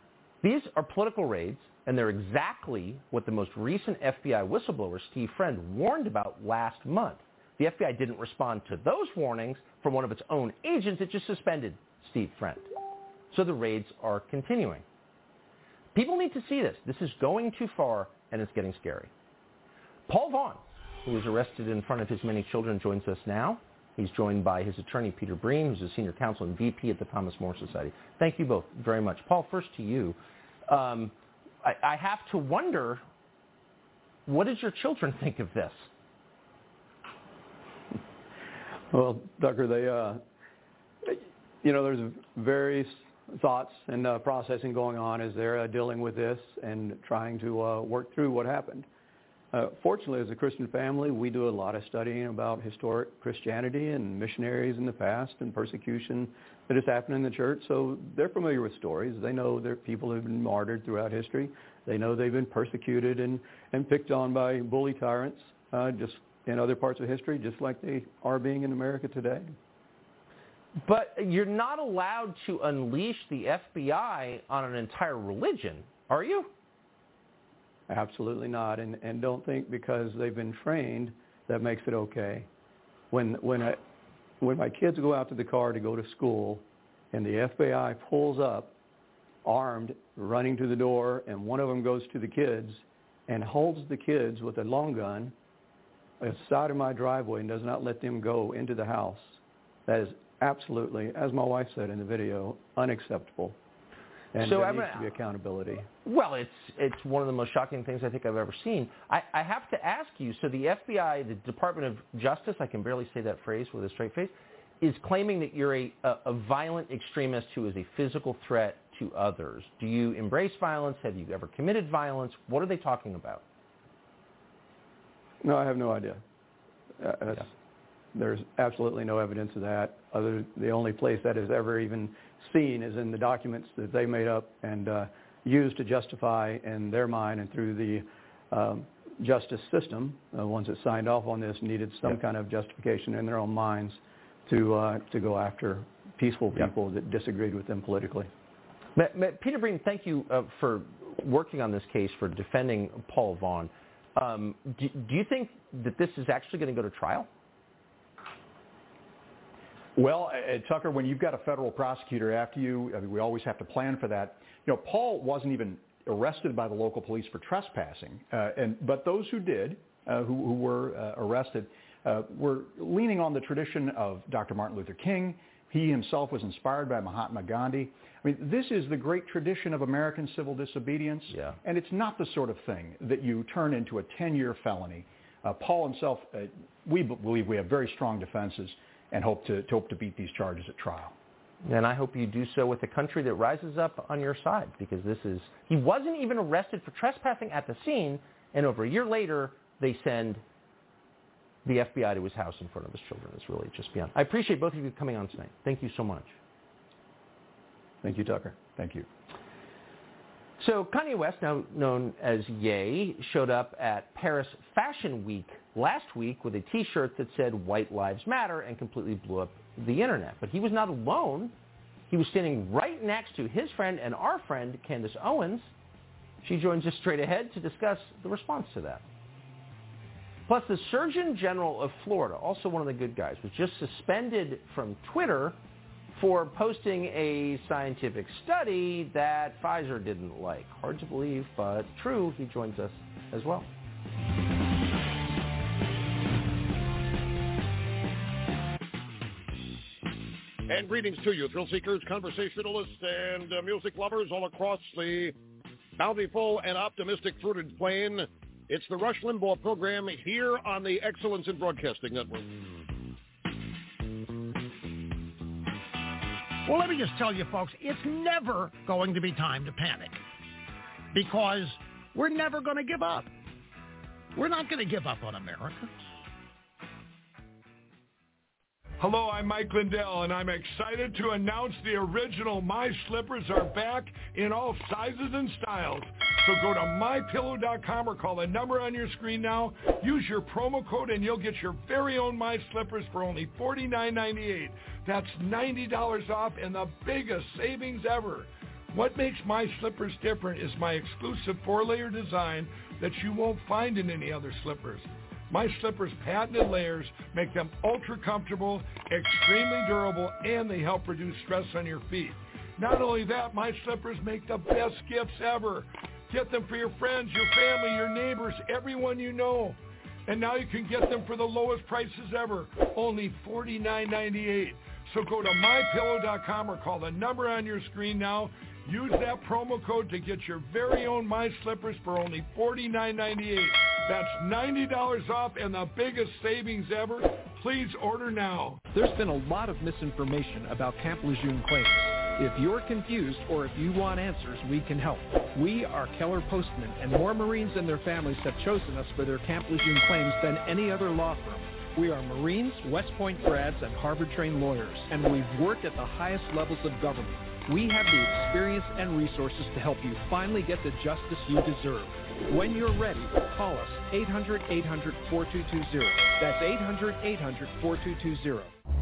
These are political raids, and they're exactly what the most recent FBI whistleblower, Steve Friend, warned about last month. The FBI didn't respond to those warnings from one of its own agents. It just suspended Steve Friend. So the raids are continuing. People need to see this. This is going too far, and it's getting scary. Paul Vaughn, who was arrested in front of his many children, joins us now. He's joined by his attorney, Peter Breen, who's a senior counsel and VP at the Thomas More Society. Thank you both very much. Paul, first to you. I have to wonder, what did your children think of this? Well, Tucker, there's various thoughts and processing going on as they're dealing with this and trying to work through what happened. Fortunately, as a Christian family, we do a lot of studying about historic Christianity and missionaries in the past and persecution that has happened in the church. So they're familiar with stories. They know there are people who have been martyred throughout history. They know they've been persecuted and picked on by bully tyrants just in other parts of history, just like they are being in America today. But you're not allowed to unleash the FBI on an entire religion, are you? Absolutely not, and don't think because they've been trained that makes it okay. When my kids go out to the car to go to school, and the FBI pulls up, armed, running to the door, and one of them goes to the kids and holds the kids with a long gun outside of my driveway and does not let them go into the house, that is absolutely, as my wife said in the video, unacceptable. And so there needs to be accountability. Well, it's one of the most shocking things I think I've ever seen. I have to ask you, so the FBI, the Department of Justice, I can barely say that phrase with a straight face, is claiming that you're a violent extremist who is a physical threat to others. Do you embrace violence? Have you ever committed violence? What are they talking about? No, I have no idea. There's absolutely no evidence of that. The only place that is ever even seen is in the documents that they made up and used to justify in their mind and through the justice system. The ones that signed off on this needed some kind of justification in their own minds to go after peaceful people that disagreed with them politically. Peter Breen, thank you for working on this case, for defending Paul Vaughn. Do you think that this is actually going to go to trial? Well, Tucker, when you've got a federal prosecutor after you, I mean, we always have to plan for that. Paul wasn't even arrested by the local police for trespassing, but those who did, who were arrested, were leaning on the tradition of Dr. Martin Luther King. He himself was inspired by Mahatma Gandhi. I mean, this is the great tradition of American civil disobedience, and it's not the sort of thing that you turn into a 10-year felony. Paul himself, we believe we have very strong defenses and hope to beat these charges at trial. And I hope you do so with a country that rises up on your side, because he wasn't even arrested for trespassing at the scene, and over a year later, they send the FBI to his house in front of his children. It's really just beyond. I appreciate both of you coming on tonight. Thank you so much. Thank you, Tucker. Thank you. So Kanye West, now known as Ye, showed up at Paris Fashion Week last week with a T-shirt that said "White Lives Matter" and completely blew up the internet. But he was not alone. He was standing right next to his friend and our friend, Candace Owens. She joins us straight ahead to discuss the response to that. Plus, the Surgeon General of Florida, also one of the good guys, was just suspended from Twitter for posting a scientific study that Pfizer didn't like. Hard to believe, but true. He joins us as well. And greetings to you, thrill seekers, conversationalists, and music lovers all across the bountiful and optimistic fruited plain. It's the Rush Limbaugh program here on the Excellence in Broadcasting Network. Well, let me just tell you, folks, it's never going to be time to panic, because we're never going to give up. We're not going to give up on America. Hello, I'm Mike Lindell, and I'm excited to announce the original My Slippers are back in all sizes and styles. So go to MyPillow.com or call the number on your screen now. Use your promo code and you'll get your very own My Slippers for only $49.98. That's $90 off and the biggest savings ever. What makes my slippers different is my exclusive 4-layer design that you won't find in any other slippers. My slippers' patented layers make them ultra comfortable, extremely durable, and they help reduce stress on your feet. Not only that, my slippers make the best gifts ever. Get them for your friends, your family, your neighbors, everyone you know. And now you can get them for the lowest prices ever, only $49.98. So go to MyPillow.com or call the number on your screen now. Use that promo code to get your very own My Slippers for only $49.98. That's $90 off and the biggest savings ever. Please order now. There's been a lot of misinformation about Camp Lejeune claims. If you're confused or if you want answers, we can help. We are Keller Postman, and more Marines and their families have chosen us for their Camp Lejeune claims than any other law firm. We are Marines, West Point grads, and Harvard-trained lawyers, and we've worked at the highest levels of government. We have the experience and resources to help you finally get the justice you deserve. When you're ready, call us 800-800-4220. That's 800-800-4220.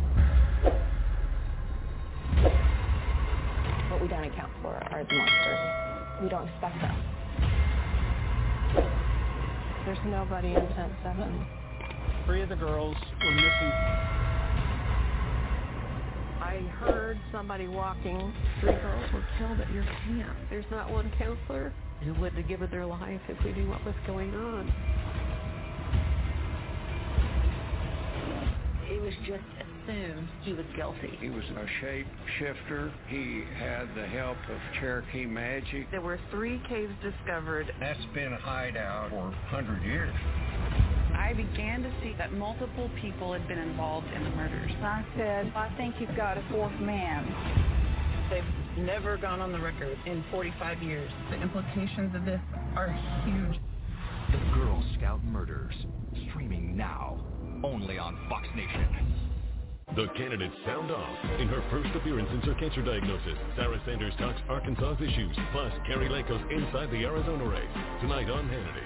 What we don't account for are the monsters. We don't expect them. There's nobody in Tent 7. 3 of the girls were missing. I heard somebody walking. 3 girls were killed at your camp. There's not one counselor who wouldn't have given their life if we knew what was going on. It was just assumed he was guilty. He was a shapeshifter. He had the help of Cherokee magic. There were 3 caves discovered. That's been a hideout for 100 years. I began to see that multiple people had been involved in the murders. I said, I think you've got a 4th man. They've never gone on the record in 45 years. The implications of this are huge. The Girl Scout Murders, streaming now, only on Fox Nation. The candidates sound off. In her first appearance since her cancer diagnosis, Sarah Sanders talks Arkansas's issues, plus Carrie Lake goes inside the Arizona race. Tonight on Hannity.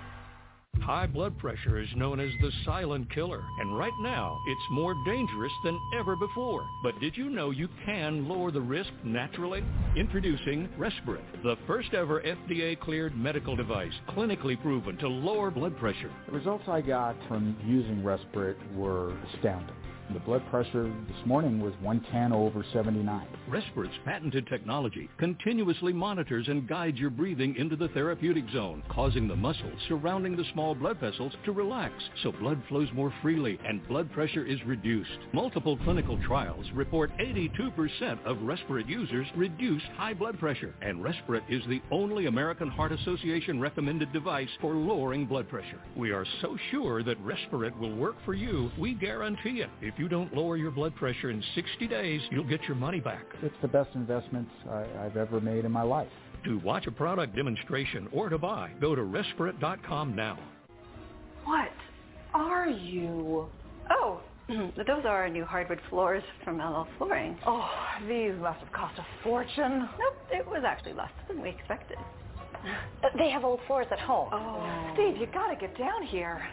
High blood pressure is known as the silent killer, and right now it's more dangerous than ever before. But did you know you can lower the risk naturally? Introducing Respiret, the first ever FDA-cleared medical device, clinically proven to lower blood pressure. The results I got from using Respiret were astounding. The blood pressure this morning was 110/79. Respiret's patented technology continuously monitors and guides your breathing into the therapeutic zone, causing the muscles surrounding the small blood vessels to relax so blood flows more freely and blood pressure is reduced. Multiple clinical trials report 82% of Respiret users reduced high blood pressure, and Respiret is the only American Heart Association recommended device for lowering blood pressure. We are so sure that Respiret will work for you, we guarantee it. If you don't lower your blood pressure in 60 days, you'll get your money back. It's the best investment I've ever made in my life. To watch a product demonstration or to buy, go to Respiret.com now. What are you? Oh, those are our new hardwood floors from LL Flooring. Oh, these must have cost a fortune. Nope, it was actually less than we expected. They have old floors at home. Oh, Steve, you gotta get down here.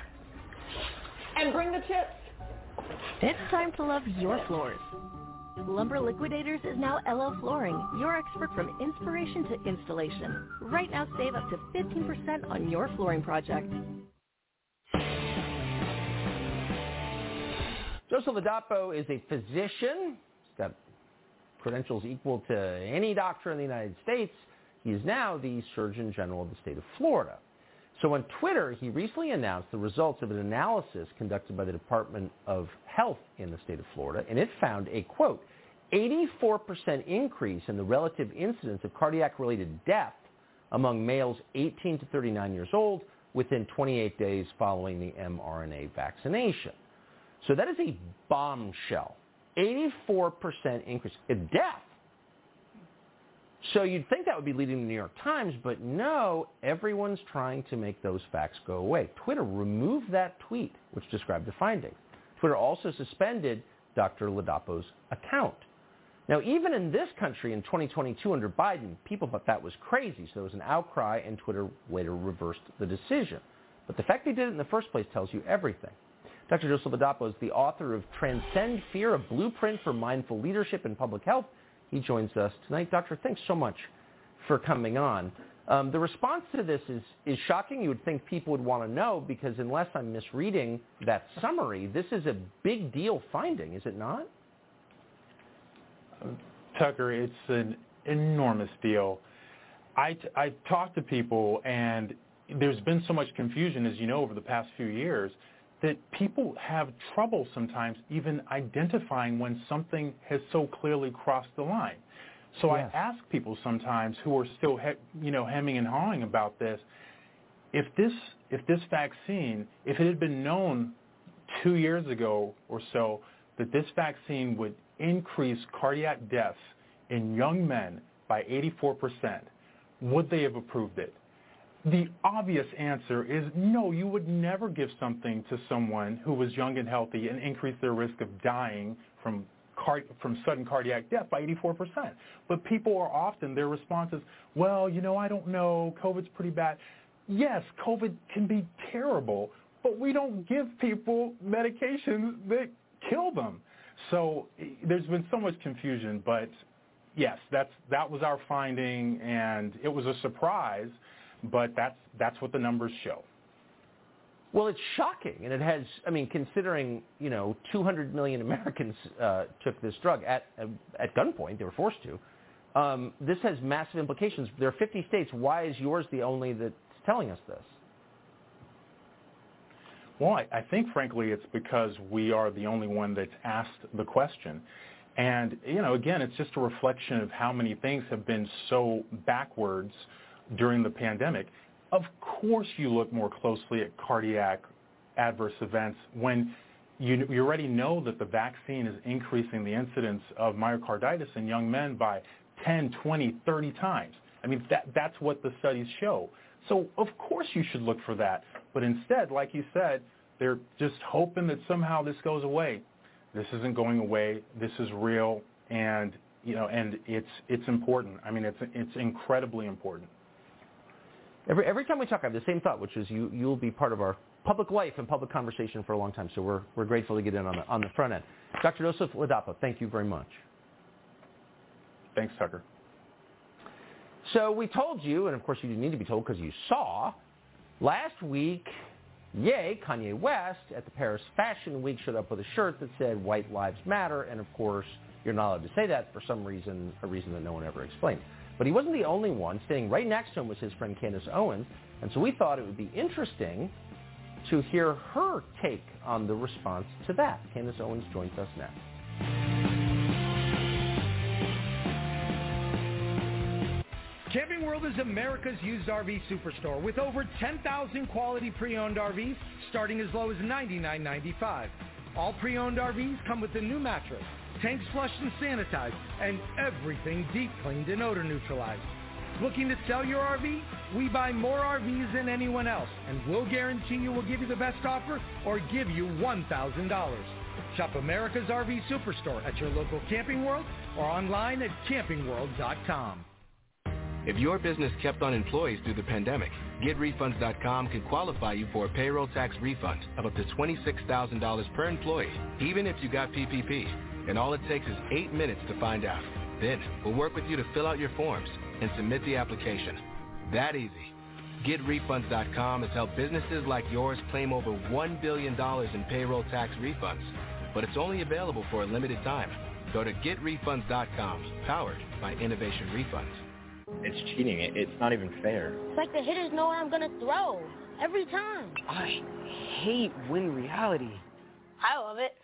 And bring the tips. It's time to love your floors. Lumber Liquidators is now LL Flooring, your expert from inspiration to installation. Right now, save up to 15% on your flooring project. Joseph Ladapo is a physician. He's got credentials equal to any doctor in the United States. He is now the Surgeon General of the state of Florida. So on Twitter, he recently announced the results of an analysis conducted by the Department of Health in the state of Florida, and it found a, quote, 84% increase in the relative incidence of cardiac-related death among males 18 to 39 years old within 28 days following the mRNA vaccination. So that is a bombshell. 84% increase in death. So you'd think that would be leading the New York Times, but no, everyone's trying to make those facts go away. Twitter removed that tweet, which described the finding. Twitter also suspended Dr. Ladapo's account. Now, even in this country in 2022 under Biden, people thought that was crazy, so there was an outcry, and Twitter later reversed the decision. But the fact they did it in the first place tells you everything. Dr. Joseph Ladapo is the author of Transcend Fear, a blueprint for mindful leadership in public health. He joins us tonight. Doctor, thanks so much for coming on. The response to this is shocking. You would think people would want to know because unless I'm misreading that summary, this is a big deal finding, is it not? Tucker, it's an enormous deal. I talk to people, and there's been so much confusion, as you know, over the past few years, that people have trouble sometimes even identifying when something has so clearly crossed the line. So yes. I ask people sometimes who are still, hemming and hawing about this, if this vaccine, if it had been known 2 years ago or so that this vaccine would increase cardiac deaths in young men by 84%, would they have approved it? The obvious answer is no, you would never give something to someone who was young and healthy and increase their risk of dying from sudden cardiac death by 84%. But people are often, their response is, well, I don't know, COVID's pretty bad. Yes, COVID can be terrible, but we don't give people medications that kill them. So there's been so much confusion, but yes, that was our finding, and it was a surprise, but that's what the numbers show. Well, it's shocking, and it has, considering, 200 million Americans took this drug at gunpoint, they were forced to, this has massive implications. There are 50 states. Why is yours the only that's telling us this? Well, I think, frankly, it's because we are the only one that's asked the question. And, again, it's just a reflection of how many things have been so backwards during the pandemic. Of course you look more closely at cardiac adverse events when you already know that the vaccine is increasing the incidence of myocarditis in young men by 10, 20, 30 times. That's what the studies show. So, of course you should look for that. But instead, like you said, they're just hoping that somehow this goes away. This isn't going away. This is real, and and it's important. It's incredibly important. Every time we talk, I have the same thought, which is you'll be part of our public life and public conversation for a long time. So we're grateful to get in on the front end. Dr. Joseph Ladapo, thank you very much. Thanks, Tucker. So we told you, and of course you didn't need to be told because you saw, last week, Kanye West at the Paris Fashion Week showed up with a shirt that said White Lives Matter, and of course you're not allowed to say that for some reason, a reason that no one ever explained. But he wasn't the only one. Standing right next to him was his friend Candace Owens, and so we thought it would be interesting to hear her take on the response to that. Candace Owens joins us next. Camping World is America's used RV superstore with over 10,000 quality pre-owned RVs starting as low as $99.95. All pre-owned RVs come with a new mattress, tanks flushed and sanitized, and everything deep cleaned and odor neutralized. Looking to sell your RV? We buy more RVs than anyone else, and we'll guarantee you we'll give you the best offer or give you $1,000. Shop America's RV Superstore at your local Camping World or online at campingworld.com. If your business kept on employees through the pandemic, GetRefunds.com can qualify you for a payroll tax refund of up to $26,000 per employee, even if you got PPP. And all it takes is 8 minutes to find out. Then we'll work with you to fill out your forms and submit the application. That easy. GetRefunds.com has helped businesses like yours claim over $1 billion in payroll tax refunds. But it's only available for a limited time. Go to GetRefunds.com, powered by Innovation Refunds. It's cheating. It's not even fair. It's like the hitters know what I'm going to throw. Every time. I hate Win Reality. I love it.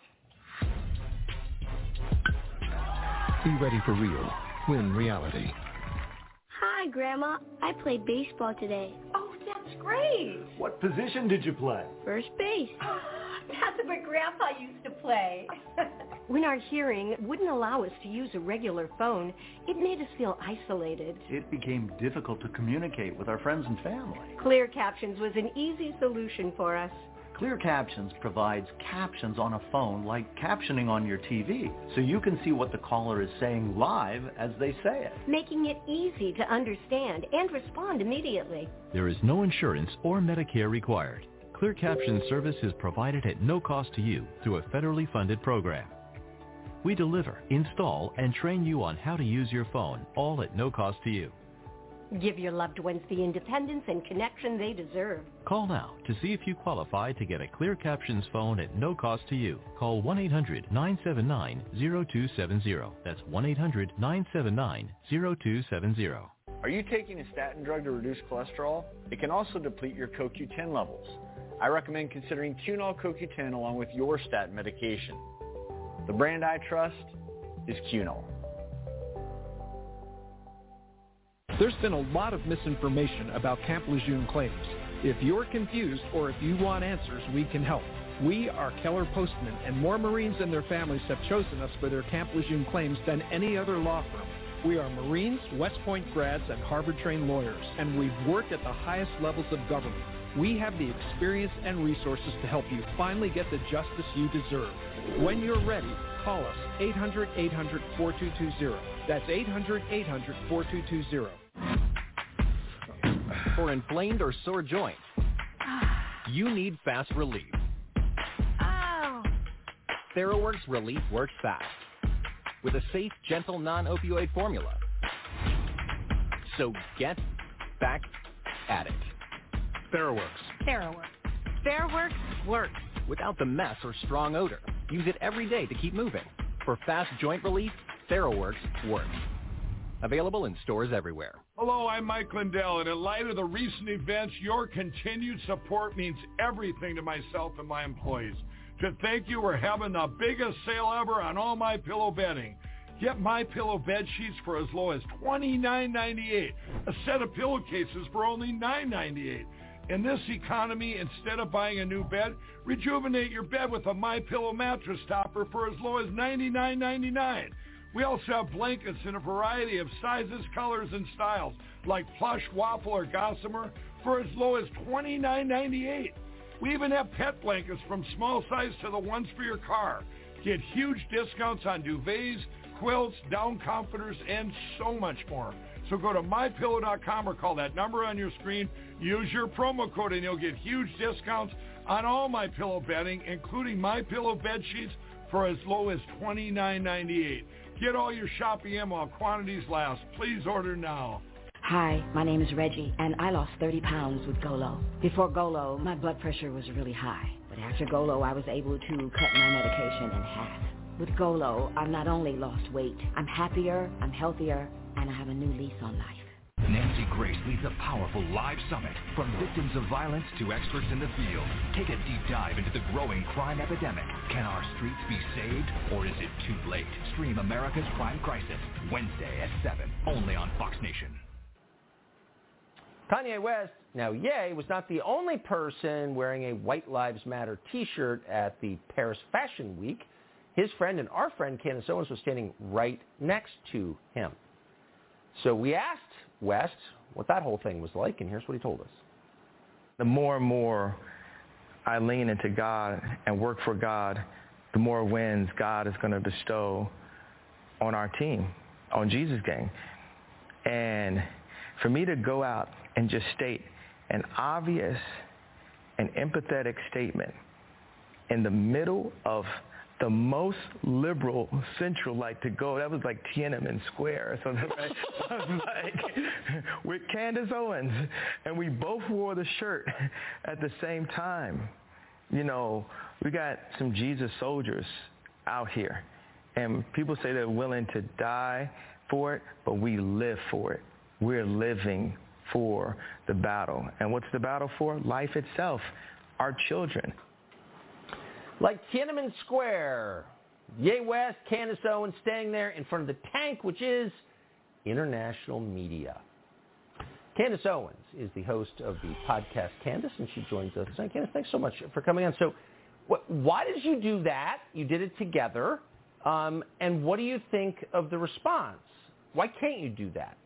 Be ready for real. Win Reality. Hi, Grandma. I played baseball today. Oh, that's great. What position did you play? First base. That's what Grandpa used to play. When our hearing wouldn't allow us to use a regular phone, it made us feel isolated. It became difficult to communicate with our friends and family. Clear Captions was an easy solution for us. Clear Captions provides captions on a phone like captioning on your TV, so you can see what the caller is saying live as they say it. Making it easy to understand and respond immediately. There is no insurance or Medicare required. Clear Captions service is provided at no cost to you through a federally funded program. We deliver, install, and train you on how to use your phone, all at no cost to you. Give your loved ones the independence and connection they deserve. Call now to see if you qualify to get a Clear Captions phone at no cost to you. Call 1-800-979-0270. That's 1-800-979-0270. Are you taking a statin drug to reduce cholesterol? It can also deplete your CoQ10 levels. I recommend considering Cunol CoQ10 along with your statin medication. The brand I trust is Cunol. There's been a lot of misinformation about Camp Lejeune claims. If you're confused or if you want answers, we can help. We are Keller Postman, and more Marines and their families have chosen us for their Camp Lejeune claims than any other law firm. We are Marines, West Point grads, and Harvard-trained lawyers, and we've worked at the highest levels of government. We have the experience and resources to help you finally get the justice you deserve. When you're ready, call us 800-800-4220. That's 800-800-4220. For inflamed or sore joints, you need fast relief. TheraWorks Relief works fast with a safe, gentle, non-opioid formula. So get back at it. TheraWorks. TheraWorks works. Without the mess or strong odor. Use it every day to keep moving. For fast joint relief, TheraWorks works. Available in stores everywhere. Hello, I'm Mike Lindell, and in light of the recent events, your continued support means everything to myself and my employees. To thank you, we're having the biggest sale ever on all MyPillow bedding. Get MyPillow bed sheets for as low as $29.98. A set of pillowcases for only $9.98. In this economy, instead of buying a new bed, rejuvenate your bed with a MyPillow mattress topper for as low as $99.99. We also have blankets in a variety of sizes, colors, and styles, like plush, waffle, or gossamer, for as low as $29.98. We even have pet blankets from small size to the ones for your car. Get huge discounts on duvets, quilts, down comforters, and so much more. So go to MyPillow.com or call that number on your screen. Use your promo code and you'll get huge discounts on all MyPillow bedding, including MyPillow bed sheets for as low as $29.98. Get all your shopping in while quantities last. Please order now. Hi, my name is Reggie, and I lost 30 pounds with Golo. Before Golo, my blood pressure was really high. But after Golo, I was able to cut my medication in half. With Golo, I've not only lost weight, I'm happier, I'm healthier, and I have a new lease on life. Nancy Grace leads a powerful live summit. From victims of violence to experts in the field, take a deep dive into the growing crime epidemic. Can our streets be saved, or is it too late? Stream America's Crime Crisis, Wednesday at 7, only on Fox Nation. Kanye West, now Ye, was not the only person wearing a White Lives Matter t-shirt at the Paris Fashion Week. His friend and our friend Candace Owens was standing right next to him. So we asked West what that whole thing was like, and here's what he told us. The more and more I lean into God and work for God, the more wins God is going to bestow on our team, on Jesus Gang. And for me to go out and just state an obvious and empathetic statement in the middle of the most liberal central, like to go, that was like Tiananmen Square. So that I was like, with Candace Owens, and we both wore the shirt at the same time. You know, we got some Jesus soldiers out here, and people say they're willing to die for it, but we live for it. We're living for the battle. And what's the battle for? Life itself, our children. Like Tiananmen Square, Ye West, Candace Owens staying there in front of the tank, which is international media. Candace Owens is the host of the podcast Candace, and she joins us tonight. Candace, thanks so much for coming on. So why did you do that? You did it together. And what do you think of the response? Why can't you do that?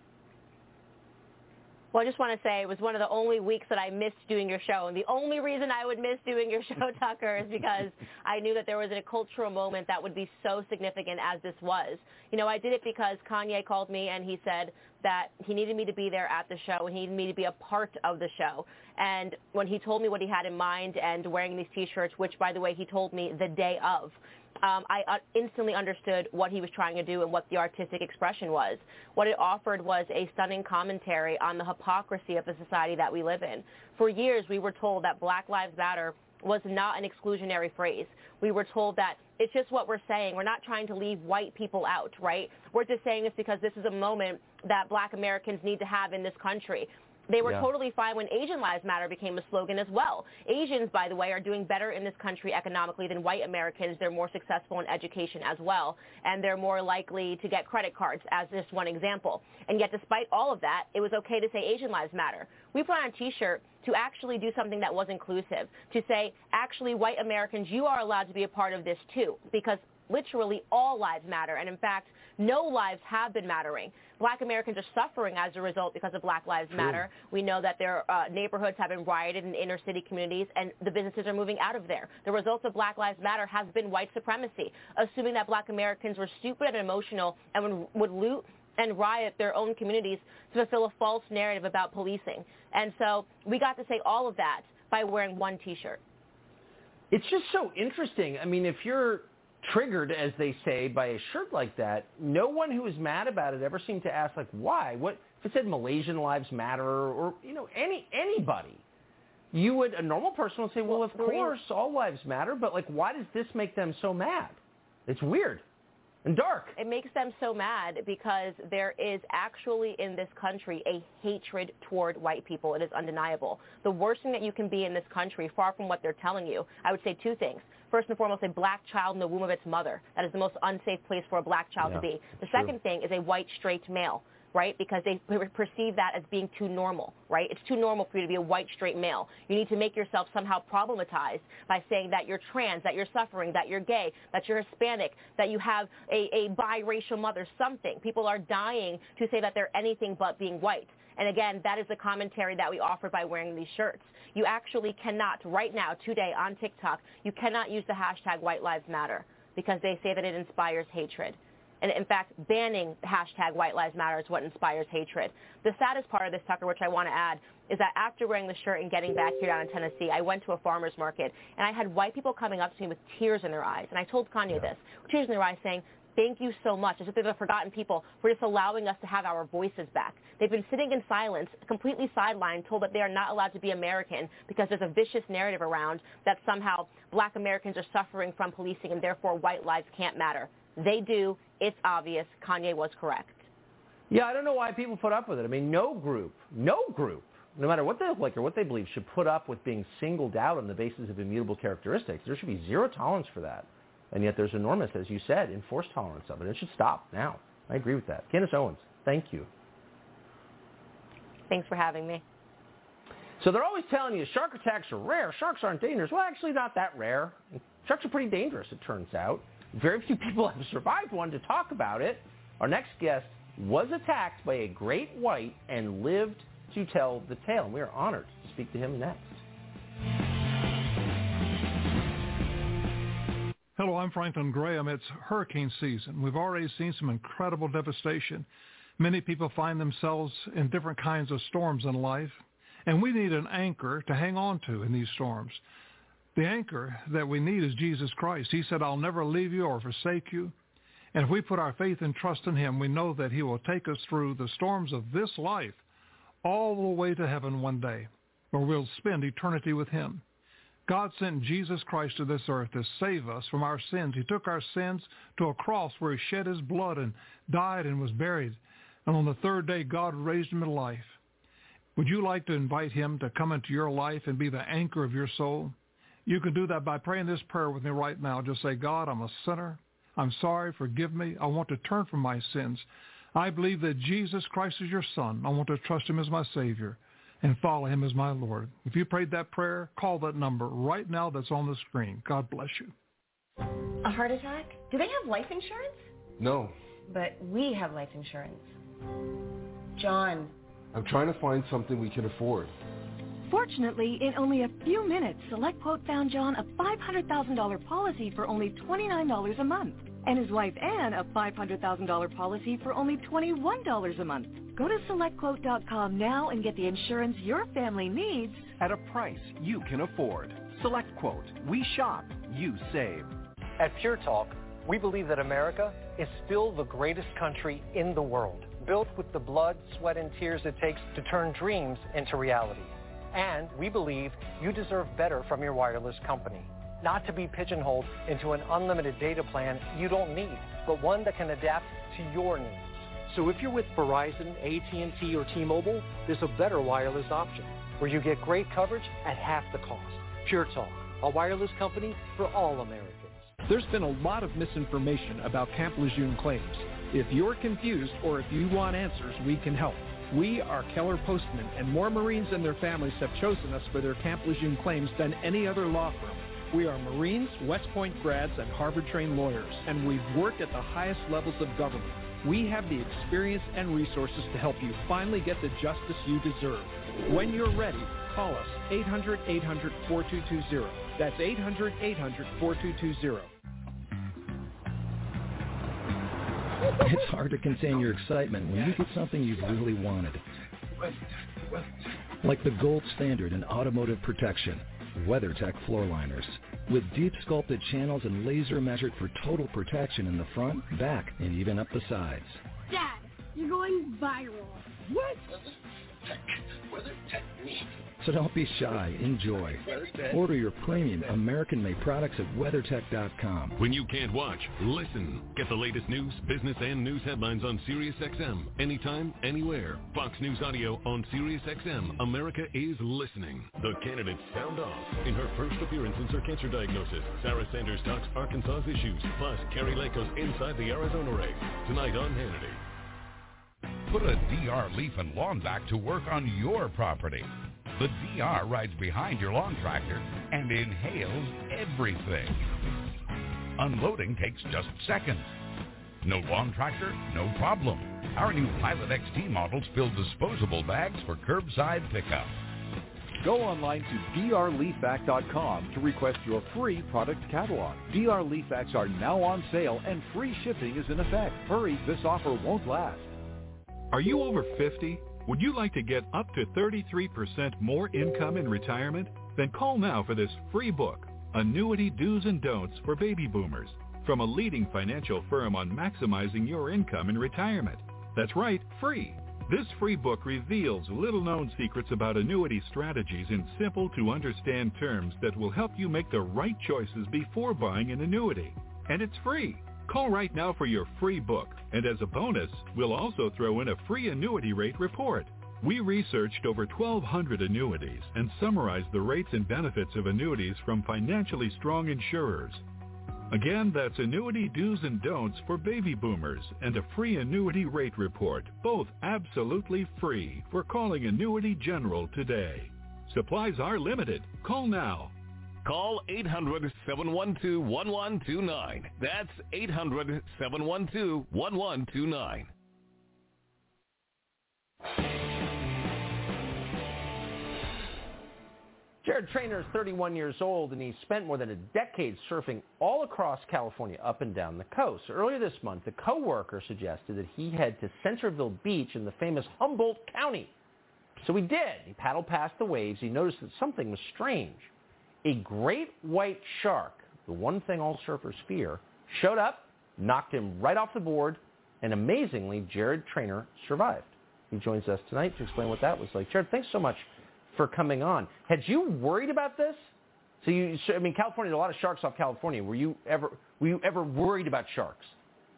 Well, I just want to say it was one of the only weeks that I missed doing your show. And the only reason I would miss doing your show, Tucker, is because I knew that there was a cultural moment that would be so significant as this was. You know, I did it because Kanye called me and he said that he needed me to be there at the show and he needed me to be a part of the show. And when he told me what he had in mind and wearing these T-shirts, which, by the way, he told me the day of, I instantly understood what he was trying to do and what the artistic expression was. What it offered was a stunning commentary on the hypocrisy of the society that we live in. For years, we were told that Black Lives Matter was not an exclusionary phrase. We were told that it's just what we're saying. We're not trying to leave white people out, right? We're just saying this because this is a moment that Black Americans need to have in this country. They were totally fine when Asian Lives Matter became a slogan as well. Asians, by the way, are doing better in this country economically than white Americans. They're more successful in education as well, and they're more likely to get credit cards, as just one example. And yet, despite all of that, it was okay to say Asian Lives Matter. We put on a T-shirt to actually do something that was inclusive, to say, actually, white Americans, you are allowed to be a part of this too, because literally all lives matter. And in fact, no lives have been mattering. Black Americans are suffering as a result because of Black Lives Matter. We know that their neighborhoods have been rioted in inner city communities, and the businesses are moving out of there. The results of Black Lives Matter has been white supremacy, assuming that Black Americans were stupid and emotional and would loot and riot their own communities to fulfill a false narrative about policing. And so we got to say all of that by wearing one T-shirt. It's just so interesting. I mean, if you're triggered, as they say, by a shirt like that, no one who was mad about it ever seemed to ask, like, why? What if it said Malaysian Lives Matter or anybody? A normal person would say, well, of course, all lives matter, but, like, why does this make them so mad? It's weird and dark. It makes them so mad because there is actually in this country a hatred toward white people. It is undeniable. The worst thing that you can be in this country, far from what they're telling you, I would say two things. First and foremost, a black child in the womb of its mother. That is the most unsafe place for a black child to be. The second thing is a white straight male, right? Because they perceive that as being too normal, right? It's too normal for you to be a white straight male. You need to make yourself somehow problematized by saying that you're trans, that you're suffering, that you're gay, that you're Hispanic, that you have a biracial mother, something. People are dying to say that they're anything but being white. And again, that is the commentary that we offer by wearing these shirts. You actually cannot, right now, today on TikTok, you cannot use the hashtag White Lives Matter because they say that it inspires hatred. And in fact, banning hashtag White Lives Matter is what inspires hatred. The saddest part of this, Tucker, which I want to add, is that after wearing the shirt and getting back here down in Tennessee, I went to a farmer's market, and I had white people coming up to me with tears in their eyes. And I told Kanye this, tears in their eyes, saying, thank you so much. As if they're the forgotten people for just allowing us to have our voices back. They've been sitting in silence, completely sidelined, told that they are not allowed to be American because there's a vicious narrative around that somehow black Americans are suffering from policing and therefore white lives can't matter. They do. It's obvious. Kanye was correct. Yeah, I don't know why people put up with it. I mean, no group, no matter what they look like or what they believe, should put up with being singled out on the basis of immutable characteristics. There should be zero tolerance for that. And yet there's enormous, as you said, enforced tolerance of it. It should stop now. I agree with that. Candace Owens, thank you. Thanks for having me. So they're always telling you shark attacks are rare. Sharks aren't dangerous. Well, actually not that rare. Sharks are pretty dangerous, it turns out. Very few people have survived one to talk about it. Our next guest was attacked by a great white and lived to tell the tale. And we are honored to speak to him next. Hello, I'm Franklin Graham. It's hurricane season. We've already seen some incredible devastation. Many people find themselves in different kinds of storms in life, and we need an anchor to hang on to in these storms. The anchor that we need is Jesus Christ. He said, I'll never leave you or forsake you. And if we put our faith and trust in him, we know that he will take us through the storms of this life all the way to heaven one day, where we'll spend eternity with him. God sent Jesus Christ to this earth to save us from our sins. He took our sins to a cross where he shed his blood and died and was buried. And on the third day, God raised him to life. Would you like to invite him to come into your life and be the anchor of your soul? You can do that by praying this prayer with me right now. Just say, God, I'm a sinner. I'm sorry. Forgive me. I want to turn from my sins. I believe that Jesus Christ is your son. I want to trust him as my Savior and follow him as my Lord. If you prayed that prayer, call that number right now that's on the screen. God bless you. A heart attack? Do they have life insurance? No. But we have life insurance. John. I'm trying to find something we can afford. Fortunately, in only a few minutes, SelectQuote found John a $500,000 policy for only $29 a month. And his wife Ann a $500,000 policy for only $21 a month. Go to SelectQuote.com now and get the insurance your family needs at a price you can afford. SelectQuote. We shop, you save. At Pure Talk, we believe that America is still the greatest country in the world, built with the blood, sweat, and tears it takes to turn dreams into reality. And we believe you deserve better from your wireless company. Not to be pigeonholed into an unlimited data plan you don't need, but one that can adapt to your needs. So if you're with Verizon, AT&T, or T-Mobile, there's a better wireless option where you get great coverage at half the cost. Pure Talk, a wireless company for all Americans. There's been a lot of misinformation about Camp Lejeune claims. If you're confused or if you want answers, we can help. We are Keller Postman, and more Marines and their families have chosen us for their Camp Lejeune claims than any other law firm. We are Marines, West Point grads, and Harvard-trained lawyers, and we've worked at the highest levels of government. We have the experience and resources to help you finally get the justice you deserve. When you're ready, call us 800-800-4220. That's 800-800-4220. It's hard to contain your excitement when you get something you've really wanted. Like the gold standard in automotive protection, WeatherTech floor liners. With deep sculpted channels and laser measured for total protection in the front, back, and even up the sides. Dad, you're going viral. What? WeatherTech me. So don't be shy. Enjoy. Order your premium American-made products at WeatherTech.com. When you can't watch, listen. Get the latest news, business, and news headlines on SiriusXM. Anytime, anywhere. Fox News Audio on SiriusXM. America is listening. The candidates sound off. In her first appearance in Sir Cancer Diagnosis, Sarah Sanders talks Arkansas's issues. Plus, Carrie Lakos inside the Arizona race. Tonight on Hannity. Put a DR leaf and lawn vac to work on your property. The DR rides behind your lawn tractor and inhales everything. Unloading takes just seconds. No lawn tractor, no problem. Our new Pilot XT models fill disposable bags for curbside pickup. Go online to drleafvac.com to request your free product catalog. DR leaf vacs are now on sale and free shipping is in effect. Hurry, this offer won't last. Are you over 50? Would you like to get up to 33% more income in retirement? Then call now for this free book, Annuity Do's and Don'ts for Baby Boomers, from a leading financial firm on maximizing your income in retirement. That's right, free. This free book reveals little-known secrets about annuity strategies in simple-to-understand terms that will help you make the right choices before buying an annuity. And it's free. Call right now for your free book, and as a bonus, we'll also throw in a free annuity rate report. We researched over 1,200 annuities and summarized the rates and benefits of annuities from financially strong insurers. Again, that's Annuity Do's and Don'ts for Baby Boomers and a free annuity rate report, both absolutely free, for calling Annuity General today. Supplies are limited. Call now. Call 800-712-1129. That's 800-712-1129. Jared Trainer is 31 years old, and he's spent more than a decade surfing all across California, up and down the coast. Earlier this month, a coworker suggested that he head to Centerville Beach in the famous Humboldt County. So he did. He paddled past the waves. He noticed that something was strange. A great white shark, the one thing all surfers fear, showed up, knocked him right off the board, and amazingly, Jared Trainer survived. He joins us tonight to explain what that was like. Jared, thanks so much for coming on. Had you worried about this? California, there's a lot of sharks off California. Were you ever worried about sharks?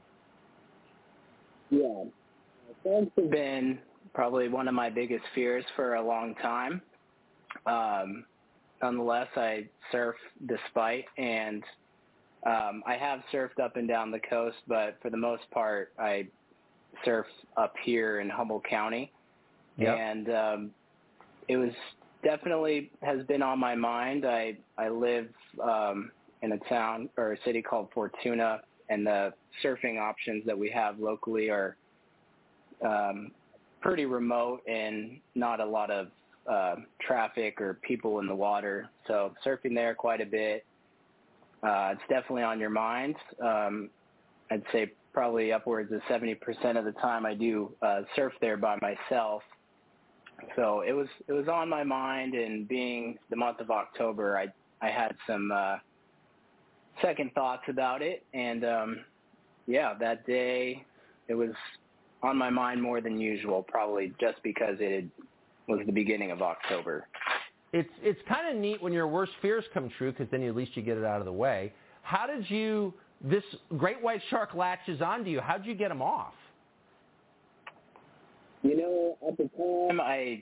Yeah. Sharks have been probably one of my biggest fears for a long time. Nonetheless, I surf despite, and I have surfed up and down the coast, but for the most part, I surf up here in Humboldt County. Yep. And it was definitely has been on my mind. I live in a town or a city called Fortuna, and the surfing options that we have locally are pretty remote and not a lot of traffic or people in the water. So surfing there quite a bit. It's definitely on your mind. I'd say probably upwards of 70% of the time I do surf there by myself. So it was on my mind, and being the month of October, I had some second thoughts about it. And, that day it was on my mind more than usual, probably just because was the beginning of October. It's kind of neat when your worst fears come true, because then at least you get it out of the way. How did this great white shark latches onto you. How did you get him off? At the time, I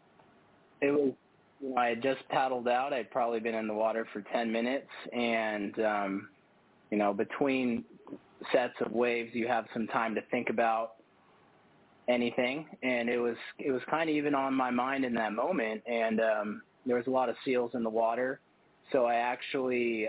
had just paddled out. I'd probably been in the water for 10 minutes, and, between sets of waves, you have some time to think about anything, and it was kind of even on my mind in that moment, and there was a lot of seals in the water, so I actually,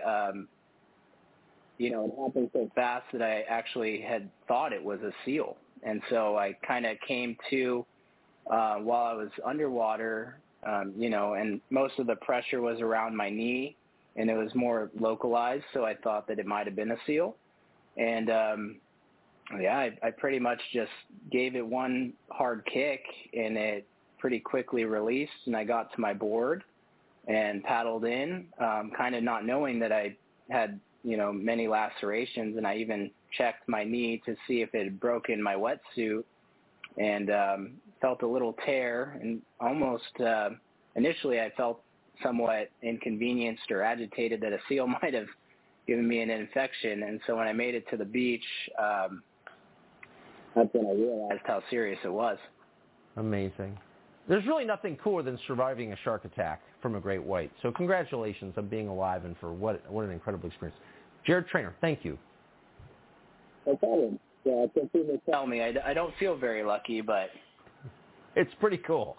it happened so fast that I actually had thought it was a seal, and so I kind of came to while I was underwater, and most of the pressure was around my knee, and it was more localized, so I thought that it might have been a seal, and I pretty much just gave it one hard kick, and it pretty quickly released, and I got to my board and paddled in, kind of not knowing that I had, many lacerations, and I even checked my knee to see if it had broken my wetsuit, and felt a little tear, and almost initially I felt somewhat inconvenienced or agitated that a seal might have given me an infection, and so when I made it to the beach, that's when I realized how serious it was. Amazing. There's really nothing cooler than surviving a shark attack from a great white. So congratulations on being alive, and for what an incredible experience. Jared Trainer, thank you. No problem. Yeah, some people tell me I don't feel very lucky, but it's pretty cool.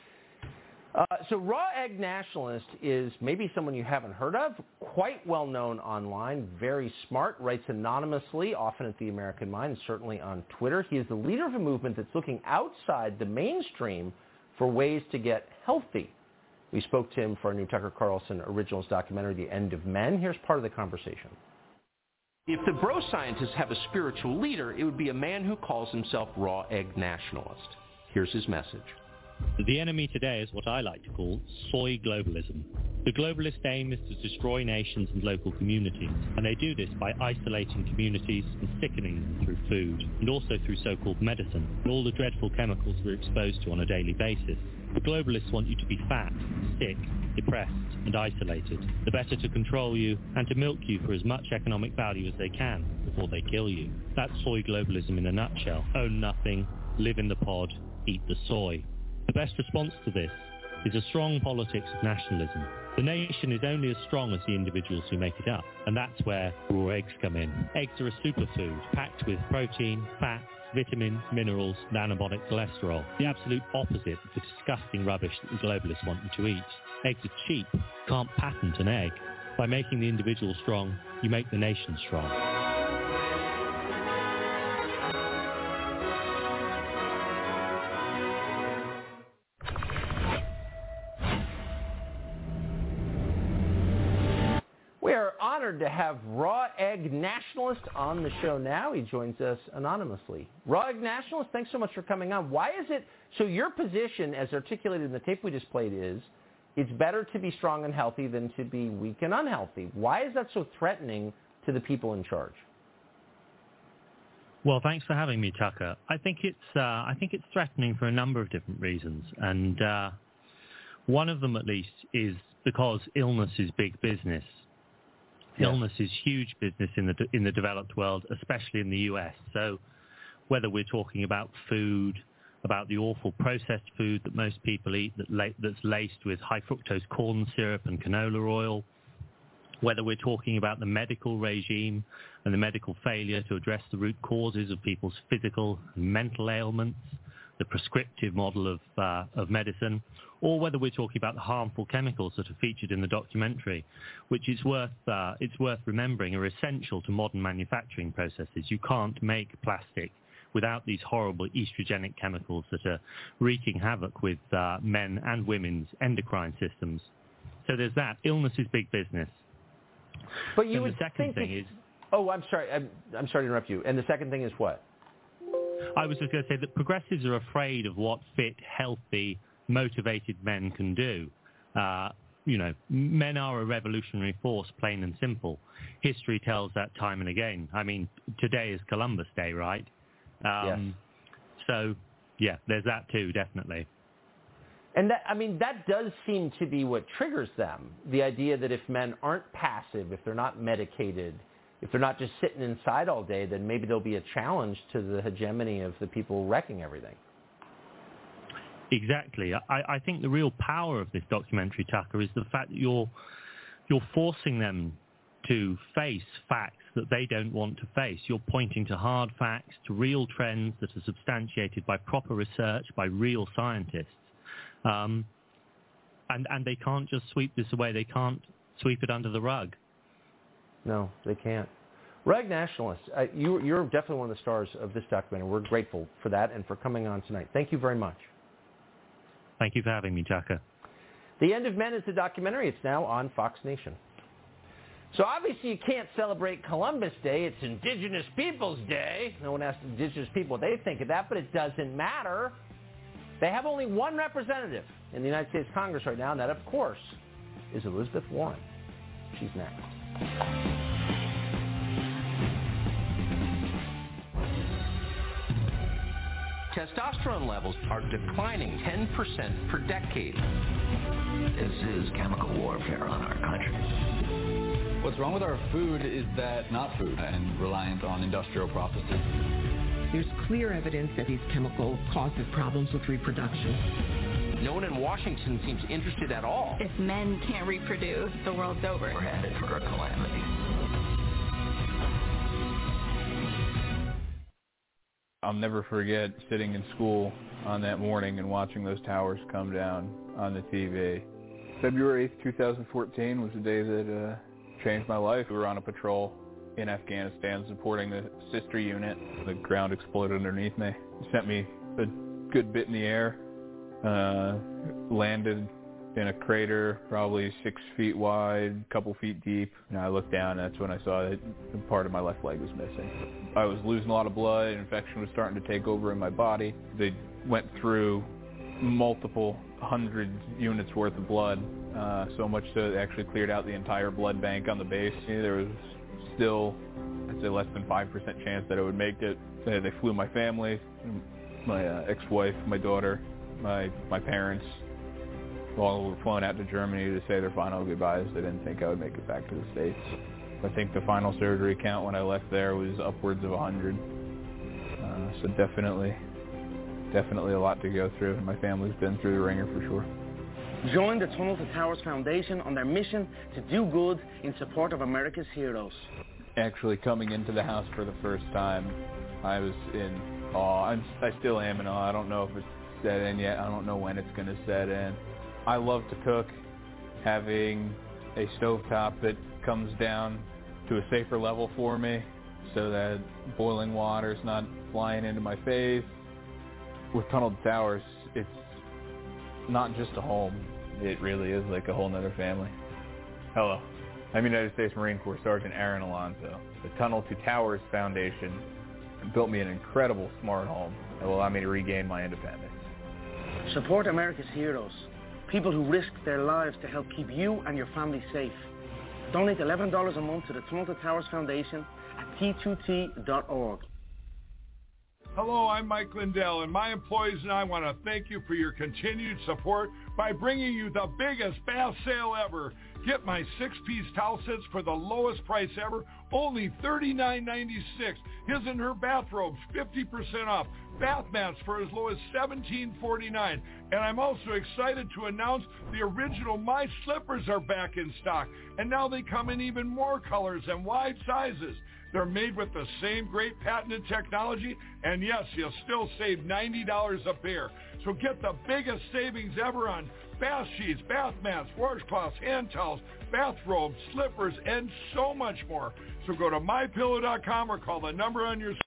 So Raw Egg Nationalist is maybe someone you haven't heard of, quite well known online, very smart, writes anonymously, often at the American Mind, and certainly on Twitter. He is the leader of a movement that's looking outside the mainstream for ways to get healthy. We spoke to him for our new Tucker Carlson Originals documentary, The End of Men. Here's part of the conversation. If the bro scientists have a spiritual leader, it would be a man who calls himself Raw Egg Nationalist. Here's his message. The enemy today is what I like to call soy globalism. The globalist aim is to destroy nations and local communities, and they do this by isolating communities and sickening them through food, and also through so-called medicine, and all the dreadful chemicals we're exposed to on a daily basis. The globalists want you to be fat, sick, depressed, and isolated, the better to control you and to milk you for as much economic value as they can before they kill you. That's soy globalism in a nutshell. Own nothing, live in the pod, eat the soy. The best response to this is a strong politics of nationalism. The nation is only as strong as the individuals who make it up, and that's where raw eggs come in. Eggs are a superfood, packed with protein, fats, vitamins, minerals, and anabolic cholesterol, the absolute opposite of the disgusting rubbish that the globalists want you to eat. Eggs are cheap. You can't patent an egg. By making the individual strong, you make the nation strong. To have Raw Egg Nationalist on the show now. He joins us anonymously. Raw Egg Nationalist, thanks so much for coming on. Why is it, so your position as articulated in the tape we just played is, it's better to be strong and healthy than to be weak and unhealthy. Why is that so threatening to the people in charge? Well, thanks for having me, Tucker. I think it's threatening for a number of different reasons, and one of them at least is because illness is big business. Illness is huge business in the developed world, especially in the US. So whether we're talking about food, about the awful processed food that most people eat that's laced with high fructose corn syrup and canola oil, whether we're talking about the medical regime and the medical failure to address the root causes of people's physical and mental ailments, the prescriptive model of medicine, or whether we're talking about the harmful chemicals that are featured in the documentary, which is it's worth remembering are essential to modern manufacturing processes. You can't make plastic without these horrible estrogenic chemicals that are wreaking havoc with men and women's endocrine systems. So there's that. Illness is big business. But you would the second thing is... Oh, I'm sorry. I'm sorry to interrupt you. And the second thing is what? I was just going to say that progressives are afraid of what fit, healthy, motivated men can do. men are a revolutionary force, plain and simple. History tells that time and again. I mean, today is Columbus Day, right? Yes. So, yeah, there's that too, definitely. And that does seem to be what triggers them. The idea that if men aren't passive, if they're not medicated, if they're not just sitting inside all day, then maybe there'll be a challenge to the hegemony of the people wrecking everything. Exactly. I think the real power of this documentary, Tucker, is the fact that you're forcing them to face facts that they don't want to face. You're pointing to hard facts, to real trends that are substantiated by proper research, by real scientists. And they can't just sweep this away. They can't sweep it under the rug. No, they can't. Rag Nationalist, you're definitely one of the stars of this documentary. We're grateful for that and for coming on tonight. Thank you very much. Thank you for having me, Tucker. The End of Men is the documentary. It's now on Fox Nation. So obviously you can't celebrate Columbus Day. It's Indigenous Peoples Day. No one asked Indigenous people what they think of that, but it doesn't matter. They have only one representative in the United States Congress right now, and that, of course, is Elizabeth Warren. She's next. Testosterone levels are declining 10% per decade. This is chemical warfare on our country. What's wrong with our food is that not food and reliant on industrial processes. There's clear evidence that these chemicals cause problems with reproduction. No one in Washington seems interested at all. If men can't reproduce, the world's over. We're headed for a calamity. I'll never forget sitting in school on that morning and watching those towers come down on the TV. February 8th, 2014 was the day that changed my life. We were on a patrol in Afghanistan supporting the sister unit. The ground exploded underneath me. It sent me a good bit in the air. Landed in a crater probably 6 feet wide, a couple feet deep. And I looked down, and that's when I saw that part of my left leg was missing. I was losing a lot of blood. Infection was starting to take over in my body. They went through multiple hundred units worth of blood, so much so they actually cleared out the entire blood bank on the base. There was still, I'd say, less than 5% chance that I would make it. They flew my family, my ex-wife, my daughter, my parents, all were flown out to Germany to say their final goodbyes. They didn't think I would make it back to the States. I think the final surgery count when I left there was upwards of 100. So definitely a lot to go through. My family's been through the ringer for sure. Join the Tunnel to Towers Foundation on their mission to do good in support of America's heroes. Actually coming into the house for the first time, I was in awe. I still am in awe. I don't know if it's set in yet. I don't know when it's going to set in. I love to cook. Having a stovetop that comes down to a safer level for me so that boiling water's not flying into my face. With Tunnel to Towers, it's not just a home. It really is like a whole nother family. Hello. I'm United States Marine Corps Sergeant Aaron Alonso. The Tunnel to Towers Foundation built me an incredible smart home that will allow me to regain my independence. Support America's heroes, people who risk their lives to help keep you and your family safe. Donate $11 a month to the Tunnel to Towers Foundation at t2t.org. Hello, I'm Mike Lindell, and my employees and I want to thank you for your continued support by bringing you the biggest bath sale ever. Get my 6-piece towel sets for the lowest price ever, only $39.96. His and her bathrobes, 50% off. Bath mats for as low as $17.49. And I'm also excited to announce the original My Slippers are back in stock. And now they come in even more colors and wide sizes. They're made with the same great patented technology, and yes, you'll still save $90 a pair. So get the biggest savings ever on bath sheets, bath mats, washcloths, hand towels, bathrobes, slippers, and so much more. So go to MyPillow.com or call the number on your